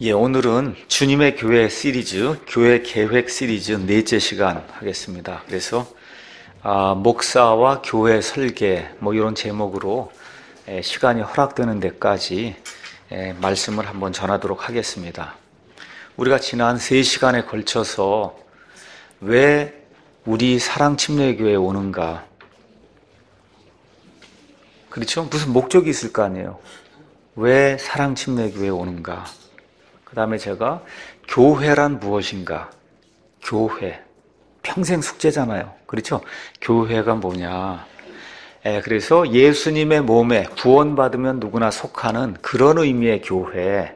오늘은 주님의 교회 시리즈, 교회 계획 시리즈 넷째 시간 하겠습니다. 그래서 목사와 교회 설계 이런 제목으로 시간이 허락되는 데까지 말씀을 한번 전하도록 하겠습니다. 우리가 지난 3시간에 걸쳐서 왜 우리 사랑침례교회에 오는가? 그렇죠? 무슨 목적이 있을 거 아니에요. 왜 사랑침례교회에 오는가? 그 다음에 제가 교회란 무엇인가? 교회. 평생 숙제잖아요. 그렇죠? 교회가 뭐냐? 그래서 예수님의 몸에 구원받으면 누구나 속하는 그런 의미의 교회.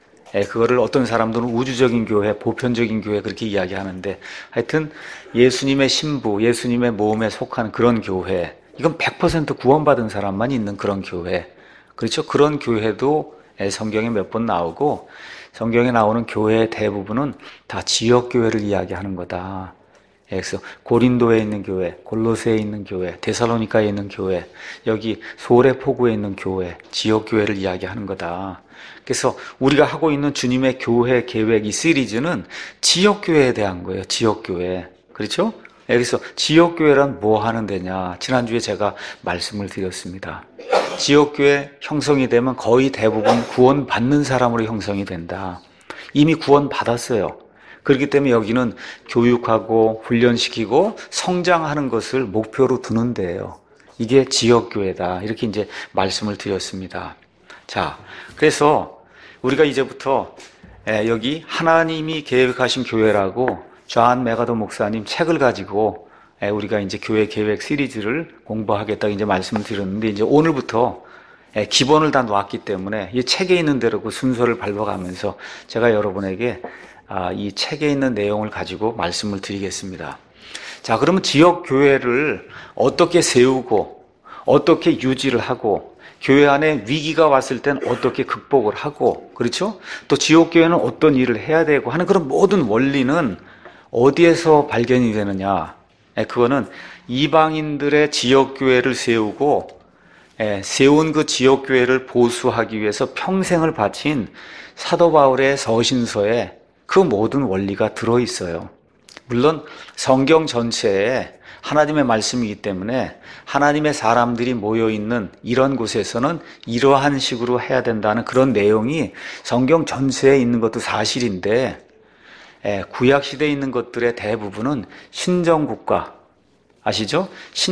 그거를 어떤 사람들은 우주적인 교회, 보편적인 교회 그렇게 이야기하는데 하여튼 예수님의 신부, 예수님의 몸에 속하는 그런 교회. 이건 100% 구원받은 사람만 있는 그런 교회. 그렇죠? 그런 교회도 성경에 몇 번 나오고 성경에 나오는 교회의 대부분은 다 지역교회를 이야기하는 거다. 그래서 고린도에 있는 교회, 골로새에 있는 교회, 데살로니가에 있는 교회, 여기 소레포구에 있는 교회, 지역교회를 이야기하는 거다. 그래서 우리가 하고 있는 주님의 교회 계획 이 시리즈는 지역교회에 대한 거예요. 지역교회. 그렇죠? 그래서 지역교회란 뭐 하는 데냐. 지난주에 제가 말씀을 드렸습니다. 지역교회 형성이 되면 거의 대부분 구원받는 사람으로 형성이 된다. 이미 구원받았어요. 그렇기 때문에 여기는 교육하고 훈련시키고 성장하는 것을 목표로 두는 데예요. 이게 지역교회다. 이렇게 이제 말씀을 드렸습니다. 자, 그래서 우리가 이제부터 여기 하나님이 계획하신 교회라고 존 맥아더 목사님 책을 가지고 우리가 이제 교회 계획 시리즈를 공부하겠다고 이제 말씀을 드렸는데 이제 오늘부터 기본을 다 놓았기 때문에 이 책에 있는 대로 그 순서를 밟아가면서 제가 여러분에게 이 책에 있는 내용을 가지고 말씀을 드리겠습니다. 자, 그러면 지역 교회를 어떻게 세우고 어떻게 유지를 하고 교회 안에 위기가 왔을 땐 어떻게 극복을 하고 그렇죠? 또 지역 교회는 어떤 일을 해야 되고 하는 그런 모든 원리는 어디에서 발견이 되느냐? 그거는 이방인들의 지역교회를 세우고 세운 그 지역교회를 보수하기 위해서 평생을 바친 사도 바울의 서신서에 그 모든 원리가 들어있어요. 물론 성경 전체에 하나님의 말씀이기 때문에 하나님의 사람들이 모여있는 이런 곳에서는 이러한 식으로 해야 된다는 그런 내용이 성경 전체에 있는 것도 사실인데 구약시대에 있는 것들의 대부분은 신정국가, 아시죠?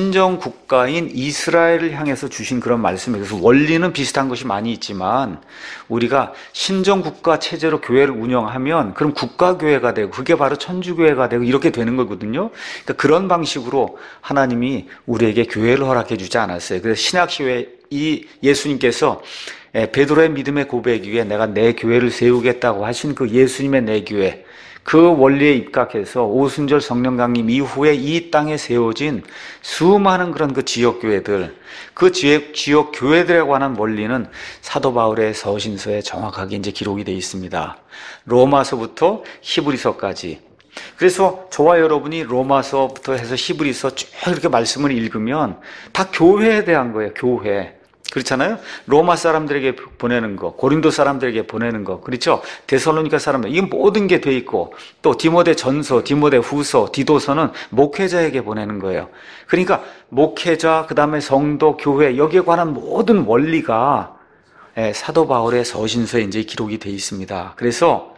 신정국가인 이스라엘을 향해서 주신 그런 말씀이에요. 그래서 원리는 비슷한 것이 많이 있지만 우리가 신정국가 체제로 교회를 운영하면 그럼 국가교회가 되고 그게 바로 천주교회가 되고 이렇게 되는 거거든요. 그러니까 그런 방식으로 하나님이 우리에게 교회를 허락해 주지 않았어요. 그래서 신약시대 이 예수님께서 베드로의 믿음의 고백 위에 내가 내 교회를 세우겠다고 하신 그 예수님의 내 교회, 그 원리에 입각해서 오순절 성령 강림 이후에 이 땅에 세워진 수많은 그런 그 지역교회들, 그 지역교회들에 관한 원리는 사도 바울의 서신서에 정확하게 이제 기록이 되어 있습니다. 로마서부터 히브리서까지. 그래서 저와 여러분이 로마서부터 해서 히브리서 쭉 이렇게 말씀을 읽으면 다 교회에 대한 거예요. 교회. 그렇잖아요? 로마 사람들에게 보내는 거, 고린도 사람들에게 보내는 거, 그렇죠? 데살로니가 사람들, 이건 모든 게 돼 있고, 또 디모데 전서, 디모데 후서, 디도서는 목회자에게 보내는 거예요. 그러니까 목회자, 그 다음에 성도, 교회, 여기에 관한 모든 원리가 사도 바울의 서신서에 이제 기록이 돼 있습니다. 그래서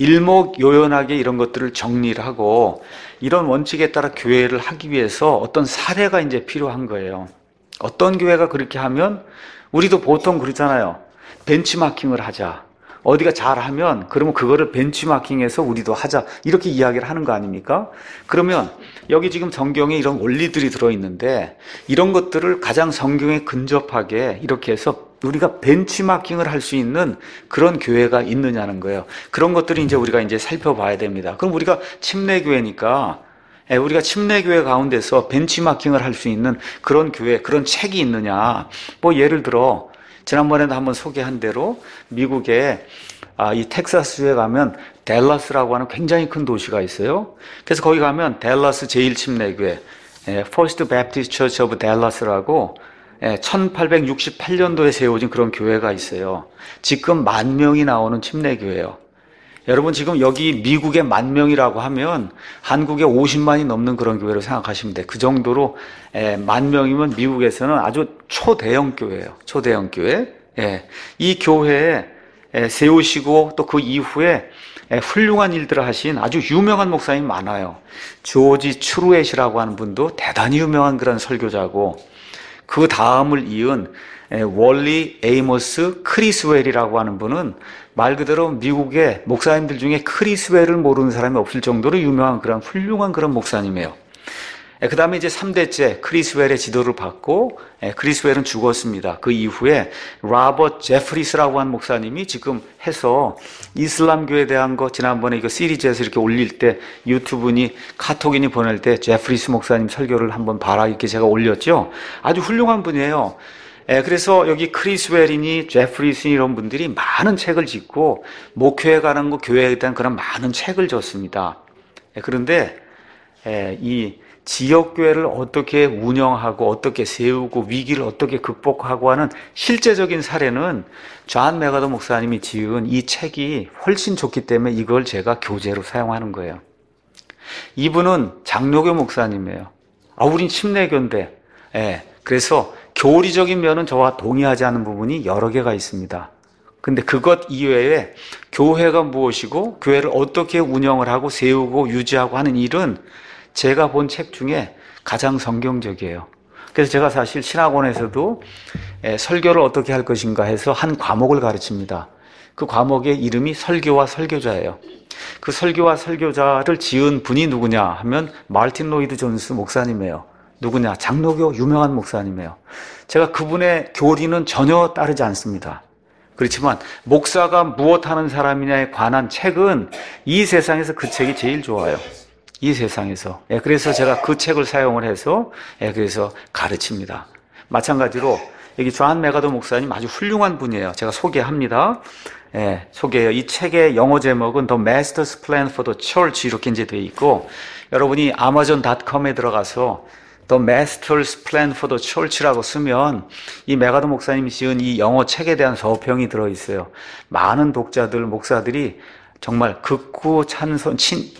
일목요연하게 이런 것들을 정리를 하고, 이런 원칙에 따라 교회를 하기 위해서 어떤 사례가 이제 필요한 거예요. 어떤 교회가 그렇게 하면 우리도 보통 그러잖아요. 벤치마킹을 하자. 어디가 잘하면 그러면 그거를 벤치마킹해서 우리도 하자. 이렇게 이야기를 하는 거 아닙니까? 그러면 여기 지금 성경에 이런 원리들이 들어있는데 이런 것들을 가장 성경에 근접하게 이렇게 해서 우리가 벤치마킹을 할 수 있는 그런 교회가 있느냐는 거예요. 그런 것들을 이제 우리가 이제 살펴봐야 됩니다. 그럼 우리가 침례교회니까 우리가 침례교회 가운데서 벤치마킹을 할 수 있는 그런 교회, 그런 책이 있느냐. 예를 들어, 지난번에도 한번 소개한 대로 미국의 이 텍사스주에 가면 댈러스라고 하는 굉장히 큰 도시가 있어요. 그래서 거기 가면 댈러스 제1침례교회, First Baptist Church of Dallas라고 1868년도에 세워진 그런 교회가 있어요. 지금 10,000명이 나오는 침례교회예요. 여러분 지금 여기 미국의 10,000명이라고 하면 한국에 50만이 넘는 그런 교회로 생각하시면 돼요. 그 정도로 10,000명이면 미국에서는 아주 초대형 교회예요. 초대형 교회. 이 교회에 세우시고 또 그 이후에 훌륭한 일들을 하신 아주 유명한 목사님이 많아요. 조지 추루엣이라고 하는 분도 대단히 유명한 그런 설교자고, 그 다음을 이은 월리 에이모스 크리스웰이라고 하는 분은 말 그대로 미국의 목사님들 중에 크리스웰을 모르는 사람이 없을 정도로 유명한 그런 훌륭한 그런 목사님이에요. 그 다음에 이제 3대째 크리스웰의 지도를 받고, 크리스웰은 죽었습니다. 그 이후에 로버트 제프리스라고 하는 목사님이 지금 해서 이슬람교에 대한 거 지난번에 이거 시리즈에서 이렇게 올릴 때 유튜브니 카톡이니 보낼 때 제프리스 목사님 설교를 한번 봐라 이렇게 제가 올렸죠. 아주 훌륭한 분이에요. 그래서 여기 크리스웰이니 제프리스니 이런 분들이 많은 책을 짓고 목회에 관한 거, 교회에 대한 그런 많은 책을 줬습니다. 그런데 이 지역교회를 어떻게 운영하고 어떻게 세우고 위기를 어떻게 극복하고 하는 실제적인 사례는 존 맥아더 목사님이 지은 이 책이 훨씬 좋기 때문에 이걸 제가 교재로 사용하는 거예요. 이분은 장로교 목사님이에요. 우린 침례교인데. 그래서 교리적인 면은 저와 동의하지 않는 부분이 여러 개가 있습니다. 근데 그것 이외에 교회가 무엇이고 교회를 어떻게 운영을 하고 세우고 유지하고 하는 일은 제가 본 책 중에 가장 성경적이에요. 그래서 제가 사실 신학원에서도 설교를 어떻게 할 것인가 해서 한 과목을 가르칩니다. 그 과목의 이름이 설교와 설교자예요. 그 설교와 설교자를 지은 분이 누구냐 하면 마르틴 로이드 존스 목사님이에요. 누구냐? 장로교 유명한 목사님이에요. 제가 그분의 교리는 전혀 따르지 않습니다. 그렇지만 목사가 무엇하는 사람이냐에 관한 책은 이 세상에서 그 책이 제일 좋아요. 이 세상에서. 그래서 제가 그 책을 사용을 해서 그래서 가르칩니다. 마찬가지로 여기 존 맥아더 목사님 아주 훌륭한 분이에요. 제가 소개합니다. 소개해요. 이 책의 영어 제목은 The Master's Plan for the Church 이렇게 이제 되어 있고, 여러분이 amazon.com에 들어가서 The Master's Plan for the Church라고 쓰면 이 맥아더 목사님이 지은 이 영어 책에 대한 서평이 들어있어요. 많은 독자들, 목사들이 정말 극구 찬선,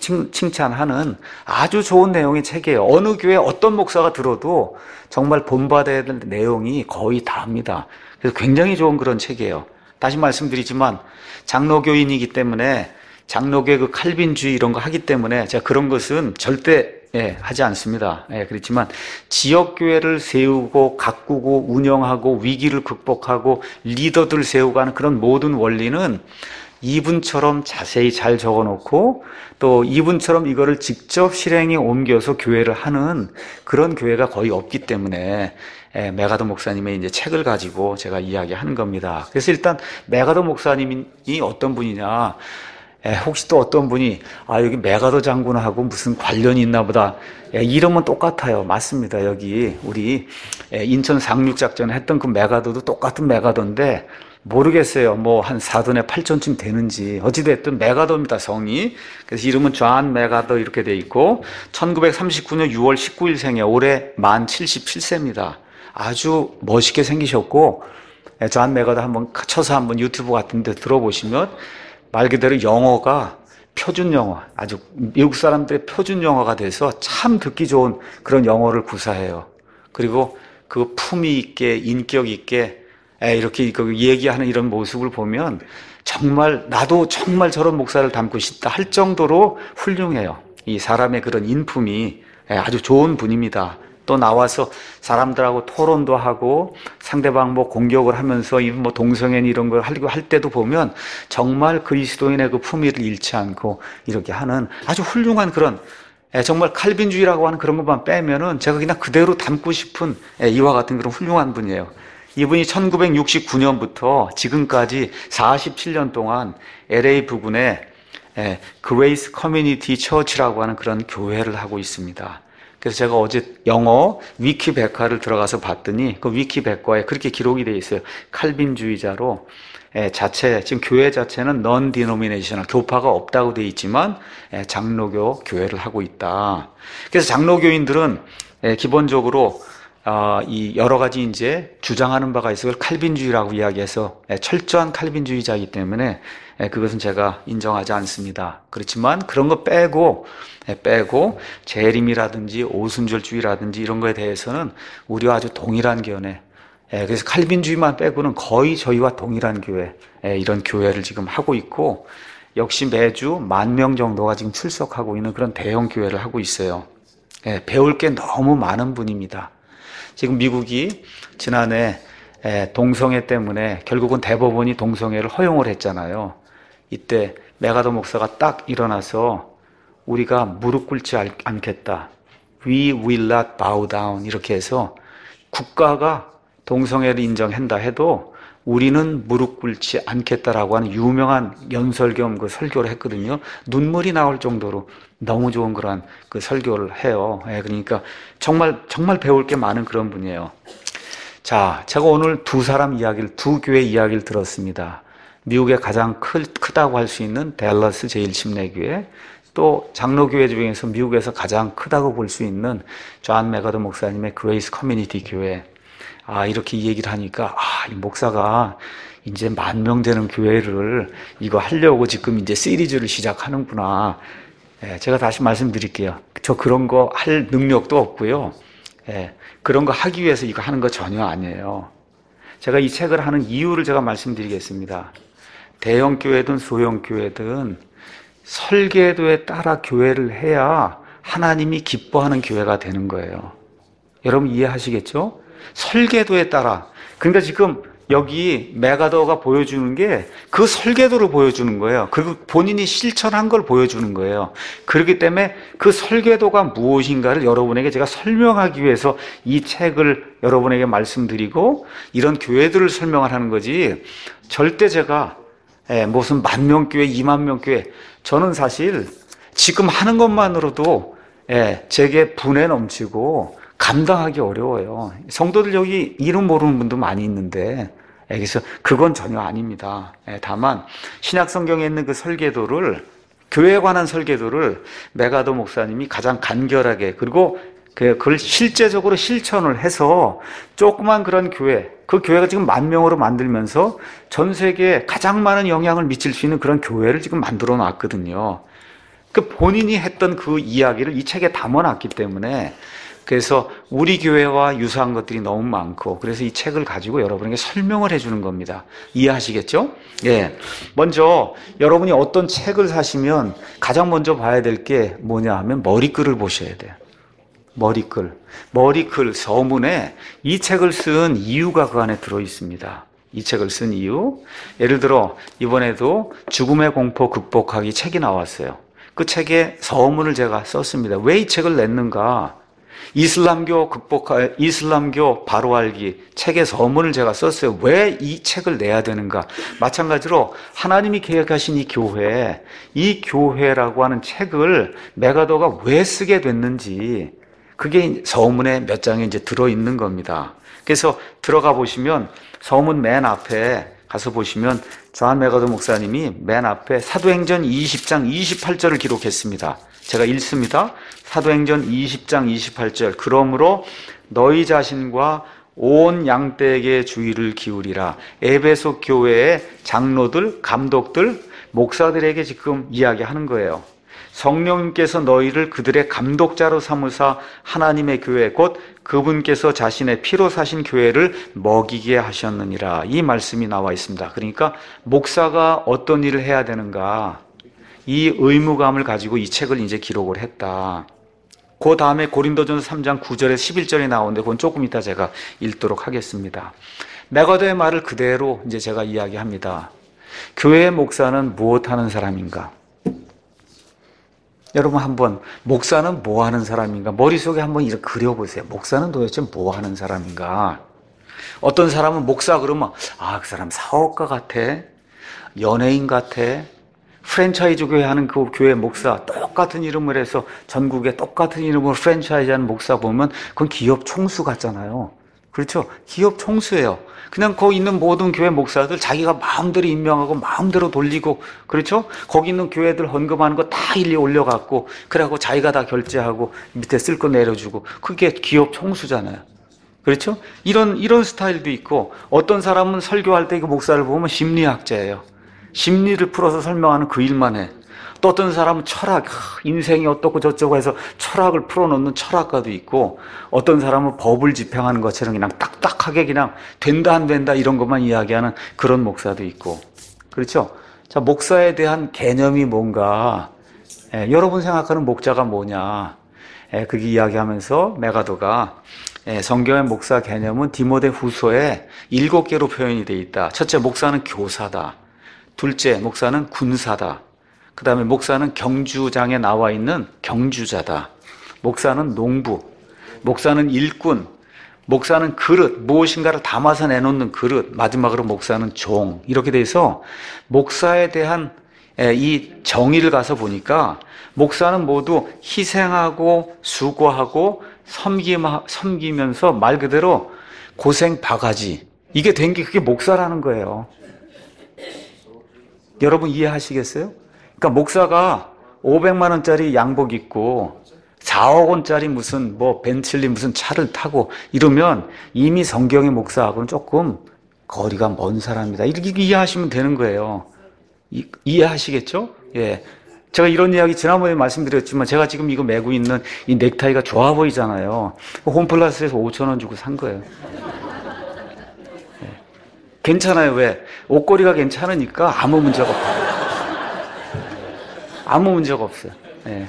칭찬하는 아주 좋은 내용의 책이에요. 어느 교회 어떤 목사가 들어도 정말 본받아야 될 내용이 거의 다합니다. 그래서 굉장히 좋은 그런 책이에요. 다시 말씀드리지만 장로교인이기 때문에 장로교의 그 칼빈주의 이런 거 하기 때문에 제가 그런 것은 절대 하지 않습니다. 그렇지만 지역교회를 세우고 가꾸고 운영하고 위기를 극복하고 리더들 세우고 하는 그런 모든 원리는 이분처럼 자세히 잘 적어놓고 또 이분처럼 이거를 직접 실행에 옮겨서 교회를 하는 그런 교회가 거의 없기 때문에 맥아더 목사님의 이제 책을 가지고 제가 이야기하는 겁니다. 그래서 일단 맥아더 목사님이 어떤 분이냐, 혹시 또 어떤 분이 여기 맥아더 장군하고 무슨 관련이 있나 보다, 이름은 똑같아요. 맞습니다. 여기 우리 인천 상륙작전 했던 그 맥아더도 똑같은 맥아더인데 모르겠어요. 뭐 한 4돈에 8촌쯤 되는지. 어찌됐든 맥아더입니다, 성이. 그래서 이름은 존 맥아더 이렇게 돼 있고 1939년 6월 19일생에 올해 만 77세입니다. 아주 멋있게 생기셨고, 존 맥아더 한번 쳐서 한번 유튜브 같은 데 들어보시면 말 그대로 영어가 표준 영어, 아주 미국 사람들의 표준 영어가 돼서 참 듣기 좋은 그런 영어를 구사해요. 그리고 그 품위 있게 인격 있게 이렇게 얘기하는 이런 모습을 보면 정말 나도 정말 저런 목사를 닮고 싶다 할 정도로 훌륭해요. 이 사람의 그런 인품이 아주 좋은 분입니다. 또 나와서 사람들하고 토론도 하고 상대방 뭐 공격을 하면서 뭐 동성애 이런 걸 하려고 할 때도 보면 정말 그리스도인의 그 품위를 잃지 않고 이렇게 하는 아주 훌륭한 그런, 정말 칼빈주의라고 하는 그런 것만 빼면은 제가 그냥 그대로 닮고 싶은 이와 같은 그런 훌륭한 분이에요. 이분이 1969년부터 지금까지 47년 동안 LA 부근에 그레이스 커뮤니티 처치라고 하는 그런 교회를 하고 있습니다. 그래서 제가 어제 영어 위키백과를 들어가서 봤더니 그 위키백과에 그렇게 기록이 되어 있어요. 칼빈주의자로 지금 교회 자체는 non-denominational, 교파가 없다고 되어 있지만 장로교 교회를 하고 있다. 그래서 장로교인들은 기본적으로 이 여러 가지 이제 주장하는 바가 있어서 칼빈주의라고 이야기해서 철저한 칼빈주의자이기 때문에 그것은 제가 인정하지 않습니다. 그렇지만 그런 거 빼고 재림이라든지 오순절주의라든지 이런 거에 대해서는 우리와 아주 동일한 견해. 그래서 칼빈주의만 빼고는 거의 저희와 동일한 교회, 이런 교회를 지금 하고 있고, 역시 매주 10,000명 정도가 지금 출석하고 있는 그런 대형 교회를 하고 있어요. 배울 게 너무 많은 분입니다. 지금 미국이 지난해 동성애 때문에 결국은 대법원이 동성애를 허용을 했잖아요. 이때 메가더 목사가 딱 일어나서 우리가 무릎 꿇지 않겠다. We will not bow down. 이렇게 해서 국가가 동성애를 인정한다 해도 우리는 무릎 꿇지 않겠다라고 하는 유명한 연설 겸 그 설교를 했거든요. 눈물이 나올 정도로 너무 좋은 그런 그 설교를 해요. 그러니까 정말 배울 게 많은 그런 분이에요. 자, 제가 오늘 두 교회 이야기를 들었습니다. 미국의 가장 크다고 할 수 있는 댈러스 제1침례교회, 또 장로교회 중에서 미국에서 가장 크다고 볼 수 있는 존 메가더 목사님의 그레이스 커뮤니티 교회. 이렇게 얘기를 하니까, 이 목사가 이제 10,000명 되는 교회를 이거 하려고 지금 이제 시리즈를 시작하는구나. 제가 다시 말씀드릴게요. 저 그런 거 할 능력도 없고요. 그런 거 하기 위해서 이거 하는 거 전혀 아니에요. 제가 이 책을 하는 이유를 제가 말씀드리겠습니다. 대형 교회든 소형 교회든 설계도에 따라 교회를 해야 하나님이 기뻐하는 교회가 되는 거예요. 여러분 이해하시겠죠? 설계도에 따라. 그러니까 지금 여기 메가더가 보여주는 게 그 설계도를 보여주는 거예요. 그 본인이 실천한 걸 보여주는 거예요. 그렇기 때문에 그 설계도가 무엇인가를 여러분에게 제가 설명하기 위해서 이 책을 여러분에게 말씀드리고 이런 교회들을 설명을 하는 거지, 절대 제가 무슨 10,000명 교회, 20,000명 교회, 저는 사실 지금 하는 것만으로도 제게 분에 넘치고 감당하기 어려워요. 성도들 여기 이름 모르는 분도 많이 있는데, 그래서 그건 전혀 아닙니다. 다만 신약 성경에 있는 그 설계도를, 교회에 관한 설계도를 메가더 목사님이 가장 간결하게, 그리고 그걸 실제적으로 실천을 해서 조그만 그런 교회, 그 교회가 지금 10,000명으로 만들면서 전 세계에 가장 많은 영향을 미칠 수 있는 그런 교회를 지금 만들어 놨거든요. 그 본인이 했던 그 이야기를 이 책에 담아 놨기 때문에, 그래서 우리 교회와 유사한 것들이 너무 많고, 그래서 이 책을 가지고 여러분에게 설명을 해주는 겁니다. 이해하시겠죠? 먼저 여러분이 어떤 책을 사시면 가장 먼저 봐야 될 게 뭐냐 하면 머리글을 보셔야 돼요. 머리글 서문에 이 책을 쓴 이유가 그 안에 들어 있습니다. 이 책을 쓴 이유, 예를 들어 이번에도 죽음의 공포 극복하기 책이 나왔어요. 그 책에 서문을 제가 썼습니다. 왜 이 책을 냈는가? 이슬람교 바로 알기 책의 서문을 제가 썼어요. 왜 이 책을 내야 되는가? 마찬가지로 하나님이 계획하신 이 교회라고 하는 책을 메가더가 왜 쓰게 됐는지, 그게 서문에 몇 장에 이제 들어있는 겁니다. 그래서 들어가 보시면 서문 맨 앞에 가서 보시면 존 메가더 목사님이 맨 앞에 사도행전 20장 28절을 기록했습니다. 제가 읽습니다. 사도행전 20장 28절. 그러므로 너희 자신과 온 양떼에게 주의를 기울이라. 에베소 교회의 장로들, 감독들, 목사들에게 지금 이야기하는 거예요. 성령님께서 너희를 그들의 감독자로 삼으사 하나님의 교회 곧 그분께서 자신의 피로 사신 교회를 먹이게 하셨느니라. 이 말씀이 나와 있습니다. 그러니까 목사가 어떤 일을 해야 되는가, 이 의무감을 가지고 이 책을 이제 기록을 했다. 그 다음에 고린도전서 3장 9절에 11절이 나오는데 그건 조금 이따 제가 읽도록 하겠습니다. 메가더의 말을 그대로 이제 제가 이야기합니다. 교회의 목사는 무엇하는 사람인가? 여러분 한번 목사는 뭐 하는 사람인가? 머릿속에 한번 이렇게 그려보세요. 목사는 도대체 뭐 하는 사람인가? 어떤 사람은 목사 그러면 그 사람 사업가 같아, 연예인 같아, 프랜차이즈 교회 하는 그 교회 목사, 똑같은 이름을 해서 전국에 똑같은 이름으로 프랜차이즈 하는 목사 보면 그건 기업 총수 같잖아요. 그렇죠? 기업 총수예요. 그냥 거기 있는 모든 교회 목사들 자기가 마음대로 임명하고 마음대로 돌리고, 그렇죠? 거기 있는 교회들 헌금하는 거 다 일일이 올려갖고, 그래갖고 자기가 다 결제하고 밑에 쓸 거 내려주고, 그게 기업 총수잖아요. 그렇죠? 이런 스타일도 있고, 어떤 사람은 설교할 때 그 목사를 보면 심리학자예요. 심리를 풀어서 설명하는 그 일만 해. 또 어떤 사람은 철학, 인생이 어떻고 저쩌고 해서 철학을 풀어놓는 철학가도 있고, 어떤 사람은 법을 집행하는 것처럼 그냥 딱딱하게 그냥 된다 안 된다 이런 것만 이야기하는 그런 목사도 있고. 그렇죠? 자, 목사에 대한 개념이 뭔가, 여러분 생각하는 목자가 뭐냐. 그게 이야기하면서 메가더가 성경의 목사 개념은 디모데 후서에 7개로 표현이 되어 있다. 첫째, 목사는 교사다. 둘째, 목사는 군사다. 그 다음에 목사는 경주장에 나와 있는 경주자다. 목사는 농부. 목사는 일꾼. 목사는 그릇, 무엇인가를 담아서 내놓는 그릇. 마지막으로 목사는 종. 이렇게 돼서 목사에 대한 이 정의를 가서 보니까 목사는 모두 희생하고 수고하고 섬기면서 말 그대로 고생 바가지. 이게 된 게 그게 목사라는 거예요. 여러분 이해하시겠어요? 그러니까 목사가 500만 원짜리 양복 입고 4억 원짜리 무슨 벤틀리 무슨 차를 타고 이러면 이미 성경의 목사하고는 조금 거리가 먼 사람이다. 이렇게 이해하시면 되는 거예요. 이해하시겠죠? 예. 제가 이런 이야기 지난번에 말씀드렸지만 제가 지금 이거 메고 있는 이 넥타이가 좋아 보이잖아요. 홈플러스에서 5,000원 주고 산 거예요. 예. 괜찮아요. 왜? 옷걸이가 괜찮으니까 아무 문제가 없어요. 아무 문제가 없어요. 예.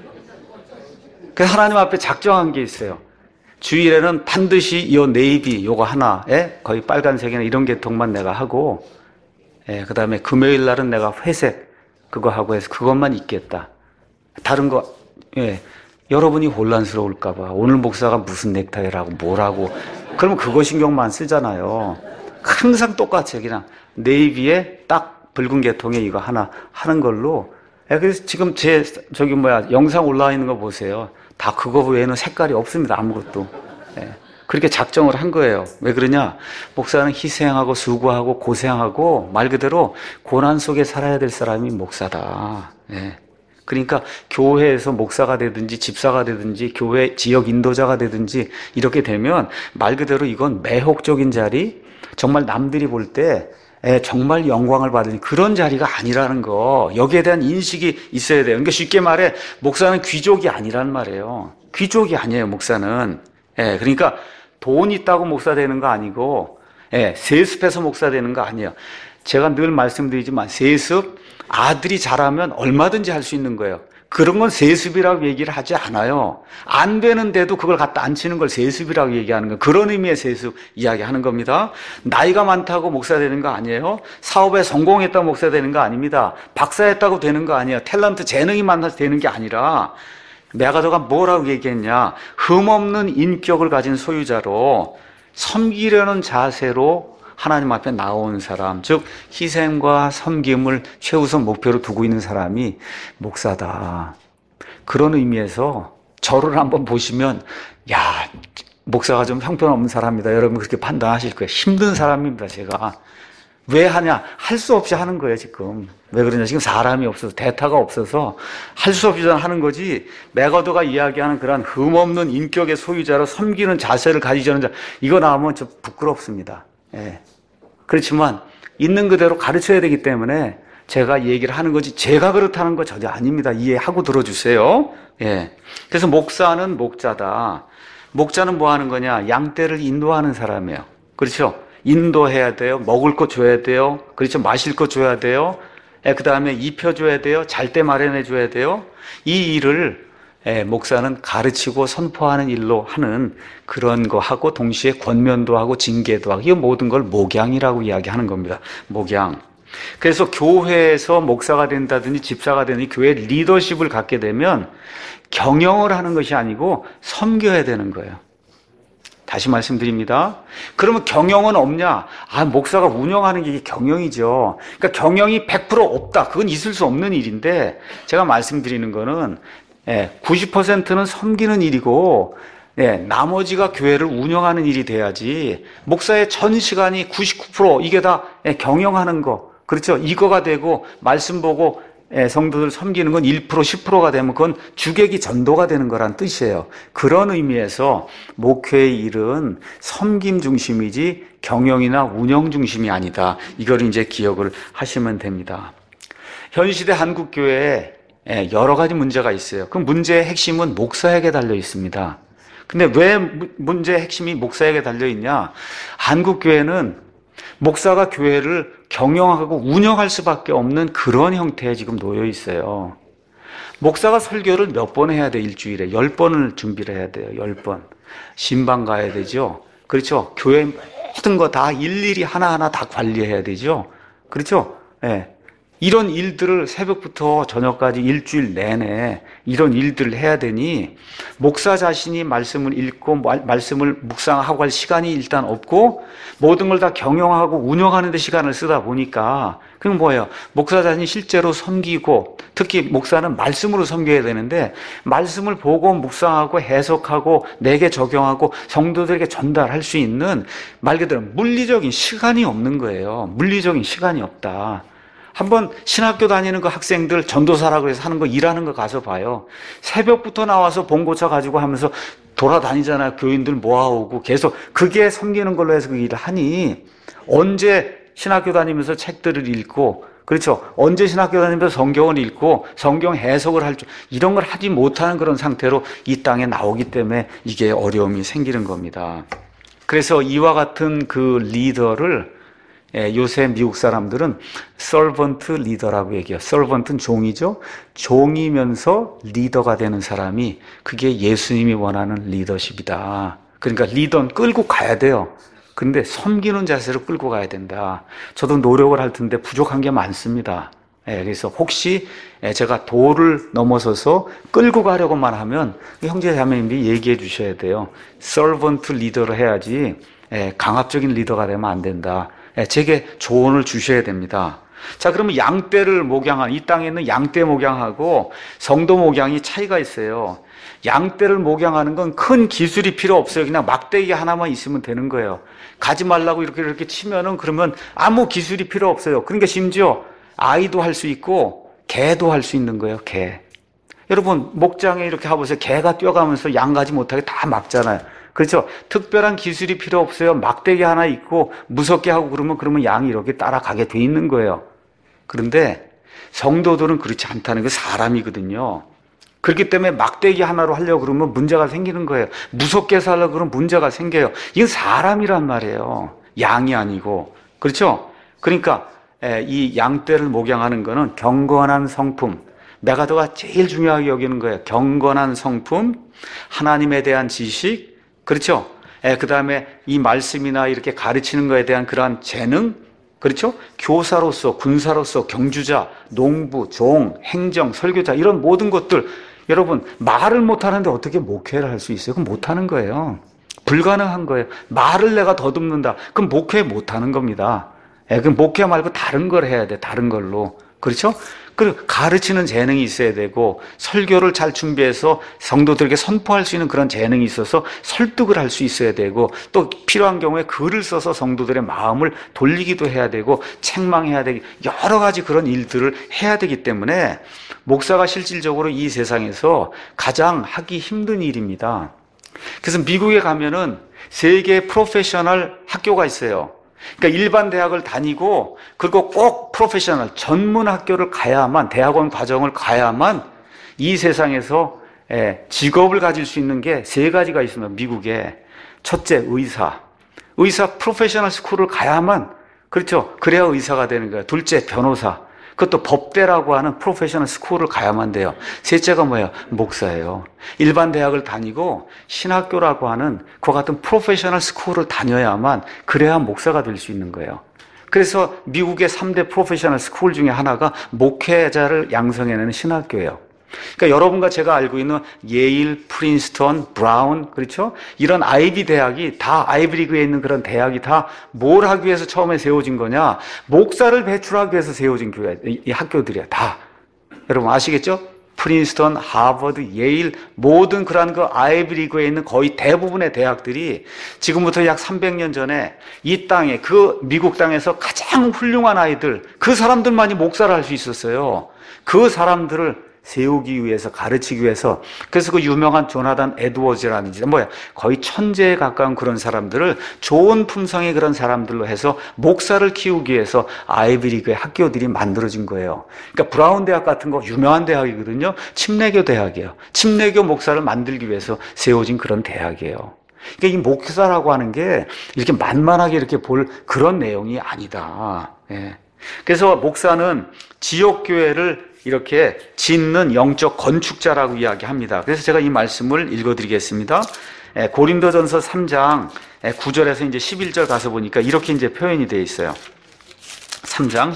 그래서 하나님 앞에 작정한 게 있어요. 주일에는 반드시 이 네이비 요거 하나에 거의 빨간색이나 이런 계통만 내가 하고, 그 다음에 금요일 날은 내가 회색 그거 하고 해서 그것만 입겠다. 다른 거, 여러분이 혼란스러울까봐 오늘 목사가 무슨 넥타이라고 뭐라고 그러면 그거 신경만 쓰잖아요. 항상 똑같아요. 그냥 네이비에 딱 붉은 계통에 이거 하나 하는 걸로. 그래서 지금 영상 올라와 있는 거 보세요. 다 그거 외에는 색깔이 없습니다. 아무것도. 그렇게 작정을 한 거예요. 왜 그러냐? 목사는 희생하고 수고하고 고생하고 말 그대로 고난 속에 살아야 될 사람이 목사다. 그러니까 교회에서 목사가 되든지 집사가 되든지 교회 지역 인도자가 되든지 이렇게 되면 말 그대로 이건 매혹적인 자리, 정말 남들이 볼 때 정말 영광을 받는 그런 자리가 아니라는 거, 여기에 대한 인식이 있어야 돼요. 그러니까 쉽게 말해 목사는 귀족이 아니란 말이에요. 귀족이 아니에요, 목사는. 그러니까 돈 있다고 목사 되는 거 아니고, 세습해서 목사 되는 거 아니에요. 제가 늘 말씀드리지만 세습, 아들이 잘하면 얼마든지 할 수 있는 거예요. 그런 건 세습이라고 얘기를 하지 않아요. 안 되는데도 그걸 갖다 앉히는 걸 세습이라고 얘기하는 거예요. 그런 의미의 세습 이야기하는 겁니다. 나이가 많다고 목사 되는 거 아니에요. 사업에 성공했다고 목사 되는 거 아닙니다. 박사했다고 되는 거 아니에요. 탤런트, 재능이 많아서 되는 게 아니라, 메가더가 뭐라고 얘기했냐? 흠없는 인격을 가진 소유자로 섬기려는 자세로 하나님 앞에 나온 사람, 즉 희생과 섬김을 최우선 목표로 두고 있는 사람이 목사다. 그런 의미에서 저를 한번 보시면 야, 목사가 좀 형편없는 사람이다. 여러분 그렇게 판단하실 거예요. 힘든 사람입니다, 제가. 왜 하냐? 할 수 없이 하는 거예요, 지금. 왜 그러냐? 지금 사람이 없어서, 대타가 없어서 할 수 없이 하는 거지. 메가더가 이야기하는 그런 흠없는 인격의 소유자로 섬기는 자세를 가지려는 자, 이거 나오면 좀 부끄럽습니다. 그렇지만 있는 그대로 가르쳐야 되기 때문에 제가 얘기를 하는 거지, 제가 그렇다는 거 전혀 아닙니다. 이해하고 들어주세요. 그래서 목사는 목자다. 목자는 뭐 하는 거냐? 양떼를 인도하는 사람이에요. 그렇죠? 인도해야 돼요. 먹을 거 줘야 돼요. 그렇죠? 마실 거 줘야 돼요. 그 다음에 입혀줘야 돼요. 잘 때 마련해줘야 돼요. 이 일을 목사는 가르치고 선포하는 일로 하는 그런 거 하고 동시에 권면도 하고 징계도 하고 이 모든 걸 목양이라고 이야기하는 겁니다. 목양. 그래서 교회에서 목사가 된다든지 집사가 되는 교회 리더십을 갖게 되면 경영을 하는 것이 아니고 섬겨야 되는 거예요. 다시 말씀드립니다. 그러면 경영은 없냐? 목사가 운영하는 게 경영이죠. 그러니까 경영이 100% 없다. 그건 있을 수 없는 일인데 제가 말씀드리는 거는 90%는 섬기는 일이고 나머지가 교회를 운영하는 일이 돼야지 목사의 전 시간이 99% 이게 다 경영하는 거. 그렇죠? 이거가 되고 말씀 보고 성도들 섬기는 건 1%, 10%가 되면 그건 주객이 전도가 되는 거란 뜻이에요. 그런 의미에서 목회의 일은 섬김 중심이지 경영이나 운영 중심이 아니다. 이걸 이제 기억을 하시면 됩니다. 현 시대 한국 교회에 여러 가지 문제가 있어요. 그 문제의 핵심은 목사에게 달려 있습니다. 근데 왜 문제의 핵심이 목사에게 달려 있냐? 한국 교회는 목사가 교회를 경영하고 운영할 수밖에 없는 그런 형태에 지금 놓여 있어요. 목사가 설교를 몇 번 해야 돼, 일주일에? 10번을 준비를 해야 돼요, 10번. 신방 가야 되죠. 그렇죠. 교회 모든 거 다 일일이 하나하나 다 관리해야 되죠. 그렇죠. 예. 이런 일들을 새벽부터 저녁까지 일주일 내내 이런 일들을 해야 되니 목사 자신이 말씀을 읽고 말씀을 묵상하고 할 시간이 일단 없고 모든 걸 다 경영하고 운영하는 데 시간을 쓰다 보니까 그건 뭐예요? 목사 자신이 실제로 섬기고 특히 목사는 말씀으로 섬겨야 되는데 말씀을 보고 묵상하고 해석하고 내게 적용하고 성도들에게 전달할 수 있는 말 그대로 물리적인 시간이 없는 거예요. 물리적인 시간이 없다. 한번 신학교 다니는 그 학생들 전도사라고 해서 하는 거 일하는 거 가서 봐요. 새벽부터 나와서 봉고차 가지고 하면서 돌아다니잖아요. 교인들 모아오고 계속 그게 섬기는 걸로 해서 그 일을 하니 언제 신학교 다니면서 책들을 읽고 그렇죠. 언제 신학교 다니면서 성경을 읽고 성경 해석을 할 줄 이런 걸 하지 못하는 그런 상태로 이 땅에 나오기 때문에 이게 어려움이 생기는 겁니다. 그래서 이와 같은 그 리더를 요새 미국 사람들은 서번트 리더라고 얘기해요. 서번트는 종이죠. 종이면서 리더가 되는 사람이 그게 예수님이 원하는 리더십이다. 그러니까 리더는 끌고 가야 돼요. 근데 섬기는 자세로 끌고 가야 된다. 저도 노력을 할 텐데 부족한 게 많습니다. 그래서 혹시 제가 도를 넘어서서 끌고 가려고만 하면 형제 자매님들이 얘기해 주셔야 돼요. 서번트 리더를 해야지 강압적인 리더가 되면 안 된다. 제게 조언을 주셔야 됩니다. 자, 그러면 양떼를 목양한, 이 땅에 있는 양떼 목양하고 성도 목양이 차이가 있어요. 양떼를 목양하는 건 큰 기술이 필요 없어요. 그냥 막대기 하나만 있으면 되는 거예요. 가지 말라고 이렇게 치면은 그러면 아무 기술이 필요 없어요. 그러니까 심지어 아이도 할 수 있고 개도 할 수 있는 거예요, 개. 여러분, 목장에 이렇게 가보세요. 개가 뛰어가면서 양 가지 못하게 다 막잖아요. 그렇죠? 특별한 기술이 필요 없어요. 막대기 하나 있고 무섭게 하고 그러면 양이 이렇게 따라가게 돼 있는 거예요. 그런데 성도들은 그렇지 않다는 게 사람이거든요. 그렇기 때문에 막대기 하나로 하려고 그러면 문제가 생기는 거예요. 무섭게 해서 하려고 그러면 문제가 생겨요. 이건 사람이란 말이에요. 양이 아니고. 그렇죠? 그러니까 이 양떼를 목양하는 거는 경건한 성품. 메가더가 제일 중요하게 여기는 거예요. 경건한 성품, 하나님에 대한 지식, 그렇죠? 그 다음에 이 말씀이나 이렇게 가르치는 거에 대한 그러한 재능, 그렇죠? 교사로서, 군사로서, 경주자, 농부, 종, 행정, 설교자, 이런 모든 것들, 여러분, 말을 못하는데 어떻게 목회를 할 수 있어요? 그럼 못하는 거예요. 불가능한 거예요. 말을 내가 더듬는다. 그럼 목회 못하는 겁니다. 그럼 목회 말고 다른 걸 해야 돼, 다른 걸로. 그렇죠? 그리고 가르치는 재능이 있어야 되고 설교를 잘 준비해서 성도들에게 선포할 수 있는 그런 재능이 있어서 설득을 할 수 있어야 되고 또 필요한 경우에 글을 써서 성도들의 마음을 돌리기도 해야 되고 책망해야 되고 여러 가지 그런 일들을 해야 되기 때문에 목사가 실질적으로 이 세상에서 가장 하기 힘든 일입니다. 그래서 미국에 가면은 세계 프로페셔널 학교가 있어요. 그러니까 일반 대학을 다니고 그리고 꼭 프로페셔널 전문 학교를 가야만 대학원 과정을 가야만 이 세상에서 직업을 가질 수 있는 게 세 가지가 있습니다. 미국에 첫째 의사 프로페셔널 스쿨을 가야만 그렇죠. 그래야 의사가 되는 거예요. 둘째 변호사 그것도 법대라고 하는 프로페셔널 스쿨을 가야만 돼요. 셋째가 뭐예요? 목사예요. 일반 대학을 다니고 신학교라고 하는 그와 같은 프로페셔널 스쿨을 다녀야만 그래야 목사가 될 수 있는 거예요. 그래서 미국의 3대 프로페셔널 스쿨 중에 하나가 목회자를 양성해내는 신학교예요. 그러니까 여러분과 제가 알고 있는 예일, 프린스턴, 브라운, 그렇죠? 이런 아이비 대학이 다 아이비리그에 있는 그런 대학이 다 뭘 하기 위해서 처음에 세워진 거냐? 목사를 배출하기 위해서 세워진 교회, 이 학교들이야, 다. 여러분 아시겠죠? 프린스턴, 하버드, 예일 모든 그러한 그 아이비리그에 있는 거의 대부분의 대학들이 지금부터 약 300년 전에 이 땅에 그 미국 땅에서 가장 훌륭한 아이들 그 사람들만이 목사를 할 수 있었어요. 그 사람들을 세우기 위해서 가르치기 위해서 그래서 그 유명한 조나단 에드워즈라는 거의 천재에 가까운 그런 사람들을 좋은 품성의 그런 사람들로 해서 목사를 키우기 위해서 아이비리그의 학교들이 만들어진 거예요. 그러니까 브라운 대학 같은 거 유명한 대학이거든요. 침례교 대학이에요. 침례교 목사를 만들기 위해서 세워진 그런 대학이에요. 그러니까 이 목사라고 하는 게 이렇게 만만하게 이렇게 볼 그런 내용이 아니다. 예. 그래서 목사는 지역교회를 이렇게 짓는 영적 건축자라고 이야기합니다. 그래서 제가 이 말씀을 읽어드리겠습니다. 고린도전서 3장 9절에서 이제 11절 가서 보니까 이렇게 이제 표현이 되어 있어요. 3장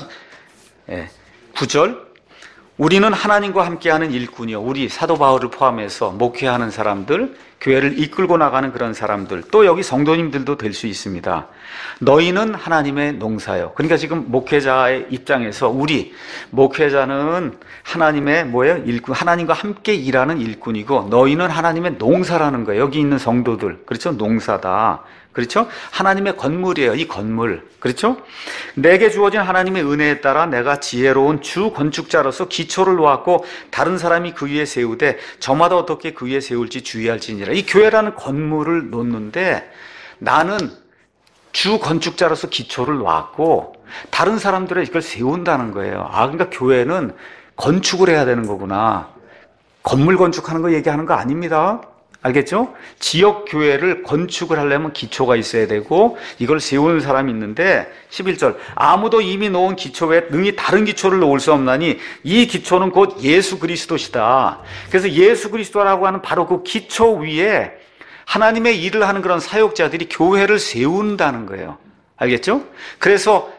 9절. 우리는 하나님과 함께하는 일꾼이요. 우리 사도 바울을 포함해서 목회하는 사람들, 교회를 이끌고 나가는 그런 사람들, 또 여기 성도님들도 될 수 있습니다. 너희는 하나님의 농사요. 그러니까 지금 목회자의 입장에서 우리 목회자는 하나님의 일꾼, 하나님과 함께 일하는 일꾼이고 너희는 하나님의 농사라는 거예요. 여기 있는 성도들, 그렇죠? 농사다. 그렇죠? 하나님의 건물이에요. 이 건물. 그렇죠? 내게 주어진 하나님의 은혜에 따라 내가 지혜로운 주 건축자로서 기초를 놓았고 다른 사람이 그 위에 세우되 저마다 어떻게 그 위에 세울지 주의할지니라. 이 교회라는 건물을 놓는데 나는 주 건축자로서 기초를 놓았고 다른 사람들은 이걸 세운다는 거예요. 그러니까 교회는 건축을 해야 되는 거구나. 건물 건축하는 거 얘기하는 거 아닙니다. 알겠죠? 지역 교회를 건축을 하려면 기초가 있어야 되고 이걸 세우는 사람이 있는데 11절 아무도 이미 놓은 기초 외에 능히 다른 기초를 놓을 수 없나니 이 기초는 곧 예수 그리스도시다. 그래서 예수 그리스도라고 하는 바로 그 기초 위에 하나님의 일을 하는 그런 사역자들이 교회를 세운다는 거예요. 알겠죠? 그래서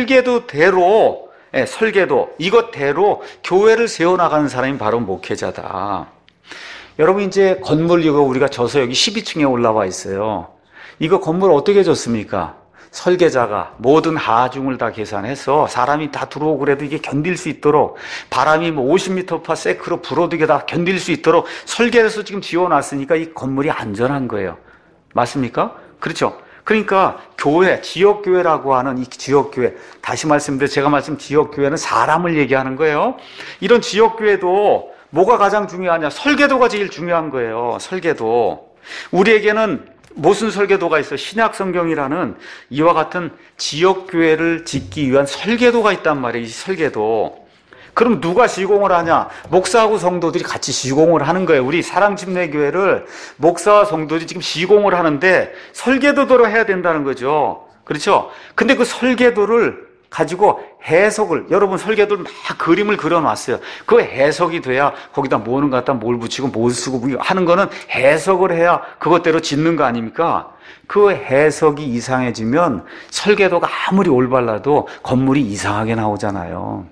설계도대로 이것대로 교회를 세워나가는 사람이 바로 목회자다. 여러분 이제 건물 이거 우리가 져서 여기 12층에 올라와 있어요. 이거 건물 어떻게 졌습니까? 설계자가 모든 하중을 다 계산해서 사람이 다 들어오고 그래도 이게 견딜 수 있도록 바람이 50m파 세크로 불어도 이게 다 견딜 수 있도록 설계해서 지금 지어놨으니까 이 건물이 안전한 거예요. 맞습니까? 그렇죠? 그러니까 교회, 지역교회라고 하는 이 지역교회, 다시 말씀드려 제가 지역교회는 사람을 얘기하는 거예요. 이런 지역교회도 뭐가 가장 중요하냐? 설계도가 제일 중요한 거예요. 설계도. 우리에게는 무슨 설계도가 있어? 신약 성경이라는 이와 같은 지역교회를 짓기 위한 설계도가 있단 말이에요. 이 설계도. 그럼 누가 시공을 하냐? 목사하고 성도들이 같이 시공을 하는 거예요. 우리 사랑침례교회를 목사와 성도들이 지금 시공을 하는데 설계도대로 해야 된다는 거죠. 그렇죠? 근데 그 설계도를 가지고 해석을, 여러분 설계도를 막 그림을 그려놨어요. 그 해석이 돼야 거기다 뭐는 갖다 뭘 붙이고 뭘 쓰고 하는 거는 해석을 해야 그것대로 짓는 거 아닙니까? 그 해석이 이상해지면 설계도가 아무리 올바라도 건물이 이상하게 나오잖아요.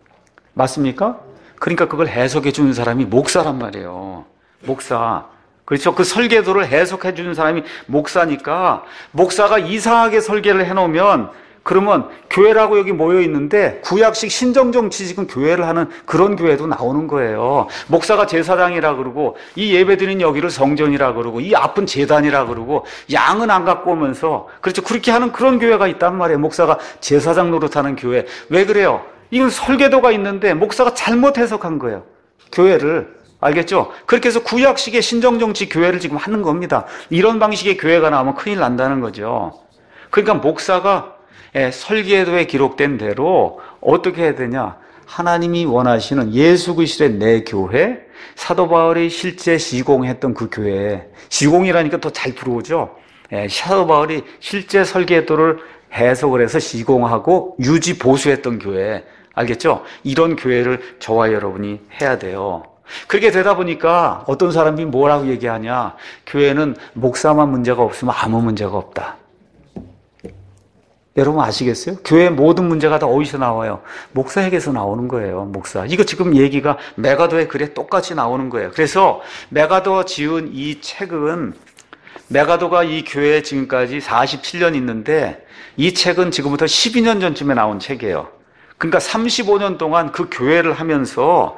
맞습니까? 그러니까 그걸 해석해 주는 사람이 목사란 말이에요. 목사. 그렇죠? 그 설계도를 해석해 주는 사람이 목사니까 목사가 이상하게 설계를 해놓으면 그러면 교회라고 여기 모여 있는데 구약식 신정정치 지금 교회를 하는 그런 교회도 나오는 거예요. 목사가 제사장이라 그러고 이 예배드린 여기를 성전이라 그러고 이 앞은 제단이라 그러고 양은 안 갖고 오면서 그렇죠. 그렇게 하는 그런 교회가 있단 말이에요. 목사가 제사장 노릇하는 교회. 왜 그래요? 이건 설계도가 있는데 목사가 잘못 해석한 거예요. 교회를. 알겠죠? 그렇게 해서 구약식의 신정정치 교회를 지금 하는 겁니다. 이런 방식의 교회가 나오면 큰일 난다는 거죠. 그러니까 목사가 설계도에 기록된 대로 어떻게 해야 되냐? 하나님이 원하시는 예수 그리스도의 내 교회, 사도 바울이 실제 시공했던 그 교회, 시공이라니까 더 잘 들어오죠? 사도 바울이 실제 설계도를 해석을 해서 시공하고 유지 보수했던 교회, 알겠죠? 이런 교회를 저와 여러분이 해야 돼요. 그렇게 되다 보니까 어떤 사람이 뭐라고 얘기하냐? 교회는 목사만 문제가 없으면 아무 문제가 없다. 여러분 아시겠어요? 교회의 모든 문제가 다 어디서 나와요? 목사에게서 나오는 거예요. 목사. 이거 지금 얘기가 메가더의 글에 똑같이 나오는 거예요. 그래서 메가더 지은 이 책은 메가더가 이 교회에 지금까지 47년 있는데 이 책은 지금부터 12년 전쯤에 나온 책이에요. 그러니까 35년 동안 그 교회를 하면서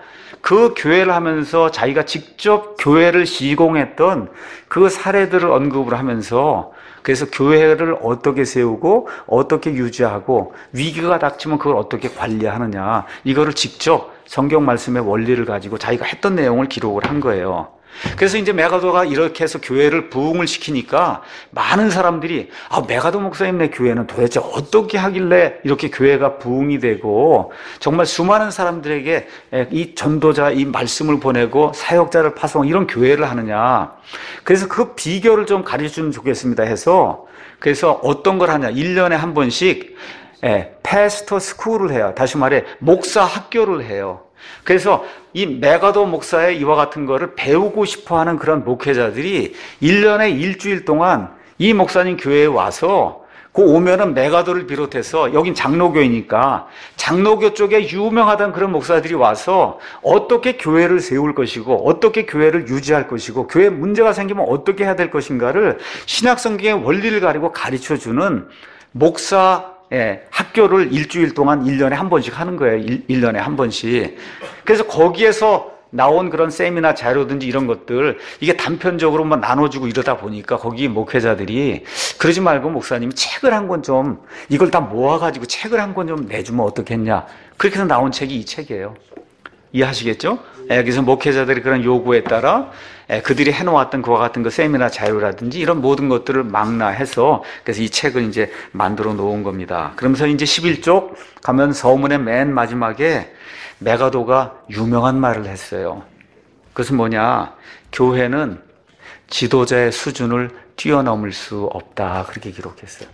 자기가 직접 교회를 시공했던 그 사례들을 언급을 하면서 그래서 교회를 어떻게 세우고 어떻게 유지하고 위기가 닥치면 그걸 어떻게 관리하느냐 이거를 직접 성경 말씀의 원리를 가지고 자기가 했던 내용을 기록을 한 거예요. 그래서 이제 메가도가 이렇게 해서 교회를 부흥을 시키니까 많은 사람들이 메가도 목사님네 교회는 도대체 어떻게 하길래 이렇게 교회가 부흥이 되고 정말 수많은 사람들에게 이 전도자 이 말씀을 보내고 사역자를 파송 이런 교회를 하느냐. 그래서 그 비결을 좀 가르쳐주면 좋겠습니다 해서 그래서 어떤 걸 하냐. 1년에 한 번씩 패스터 스쿨을 해요. 다시 말해 목사 학교를 해요. 그래서 이 메가도 목사의 이와 같은 거를 배우고 싶어 하는 그런 목회자들이 1년에 일주일 동안 이 목사님 교회에 와서 오면은 메가도를 비롯해서 여긴 장로교이니까 장로교 쪽에 유명하던 그런 목사들이 와서 어떻게 교회를 세울 것이고 어떻게 교회를 유지할 것이고 교회에 문제가 생기면 어떻게 해야 될 것인가를 신약성경의 원리를 가지고 가르쳐주는 목사 학교를 일주일 동안 1년에 한 번씩 하는 거예요. 1년에 한 번씩. 그래서 거기에서 나온 그런 세미나 자료든지 이런 것들 이게 단편적으로 나눠주고 이러다 보니까 거기 목회자들이 그러지 말고 목사님이 책을 한 권 좀 이걸 다 모아가지고 책을 한 권 좀 내주면 어떻겠냐. 그렇게 해서 나온 책이 이 책이에요. 이해하시겠죠? 그래서 목회자들이 그런 요구에 따라 그들이 해놓았던 그와 같은 그 세미나 자료라든지 이런 모든 것들을 망라해서 그래서 이 책을 이제 만들어 놓은 겁니다. 그러면서 이제 11쪽 가면 서문의 맨 마지막에 메가도가 유명한 말을 했어요. 그것은 뭐냐? 교회는 지도자의 수준을 뛰어넘을 수 없다. 그렇게 기록했어요.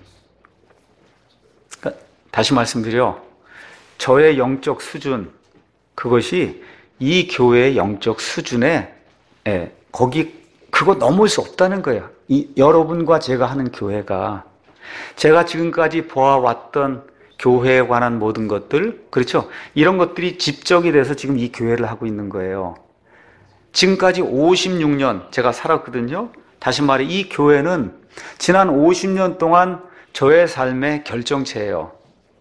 그러니까 다시 말씀드려 저의 영적 수준 그것이 이 교회의 영적 수준에 그거 넘을 수 없다는 거예요. 여러분과 제가 하는 교회가 제가 지금까지 보아왔던 교회에 관한 모든 것들 그렇죠? 이런 것들이 집적이 돼서 지금 이 교회를 하고 있는 거예요. 지금까지 56년 제가 살았거든요. 다시 말해 이 교회는 지난 50년 동안 저의 삶의 결정체예요.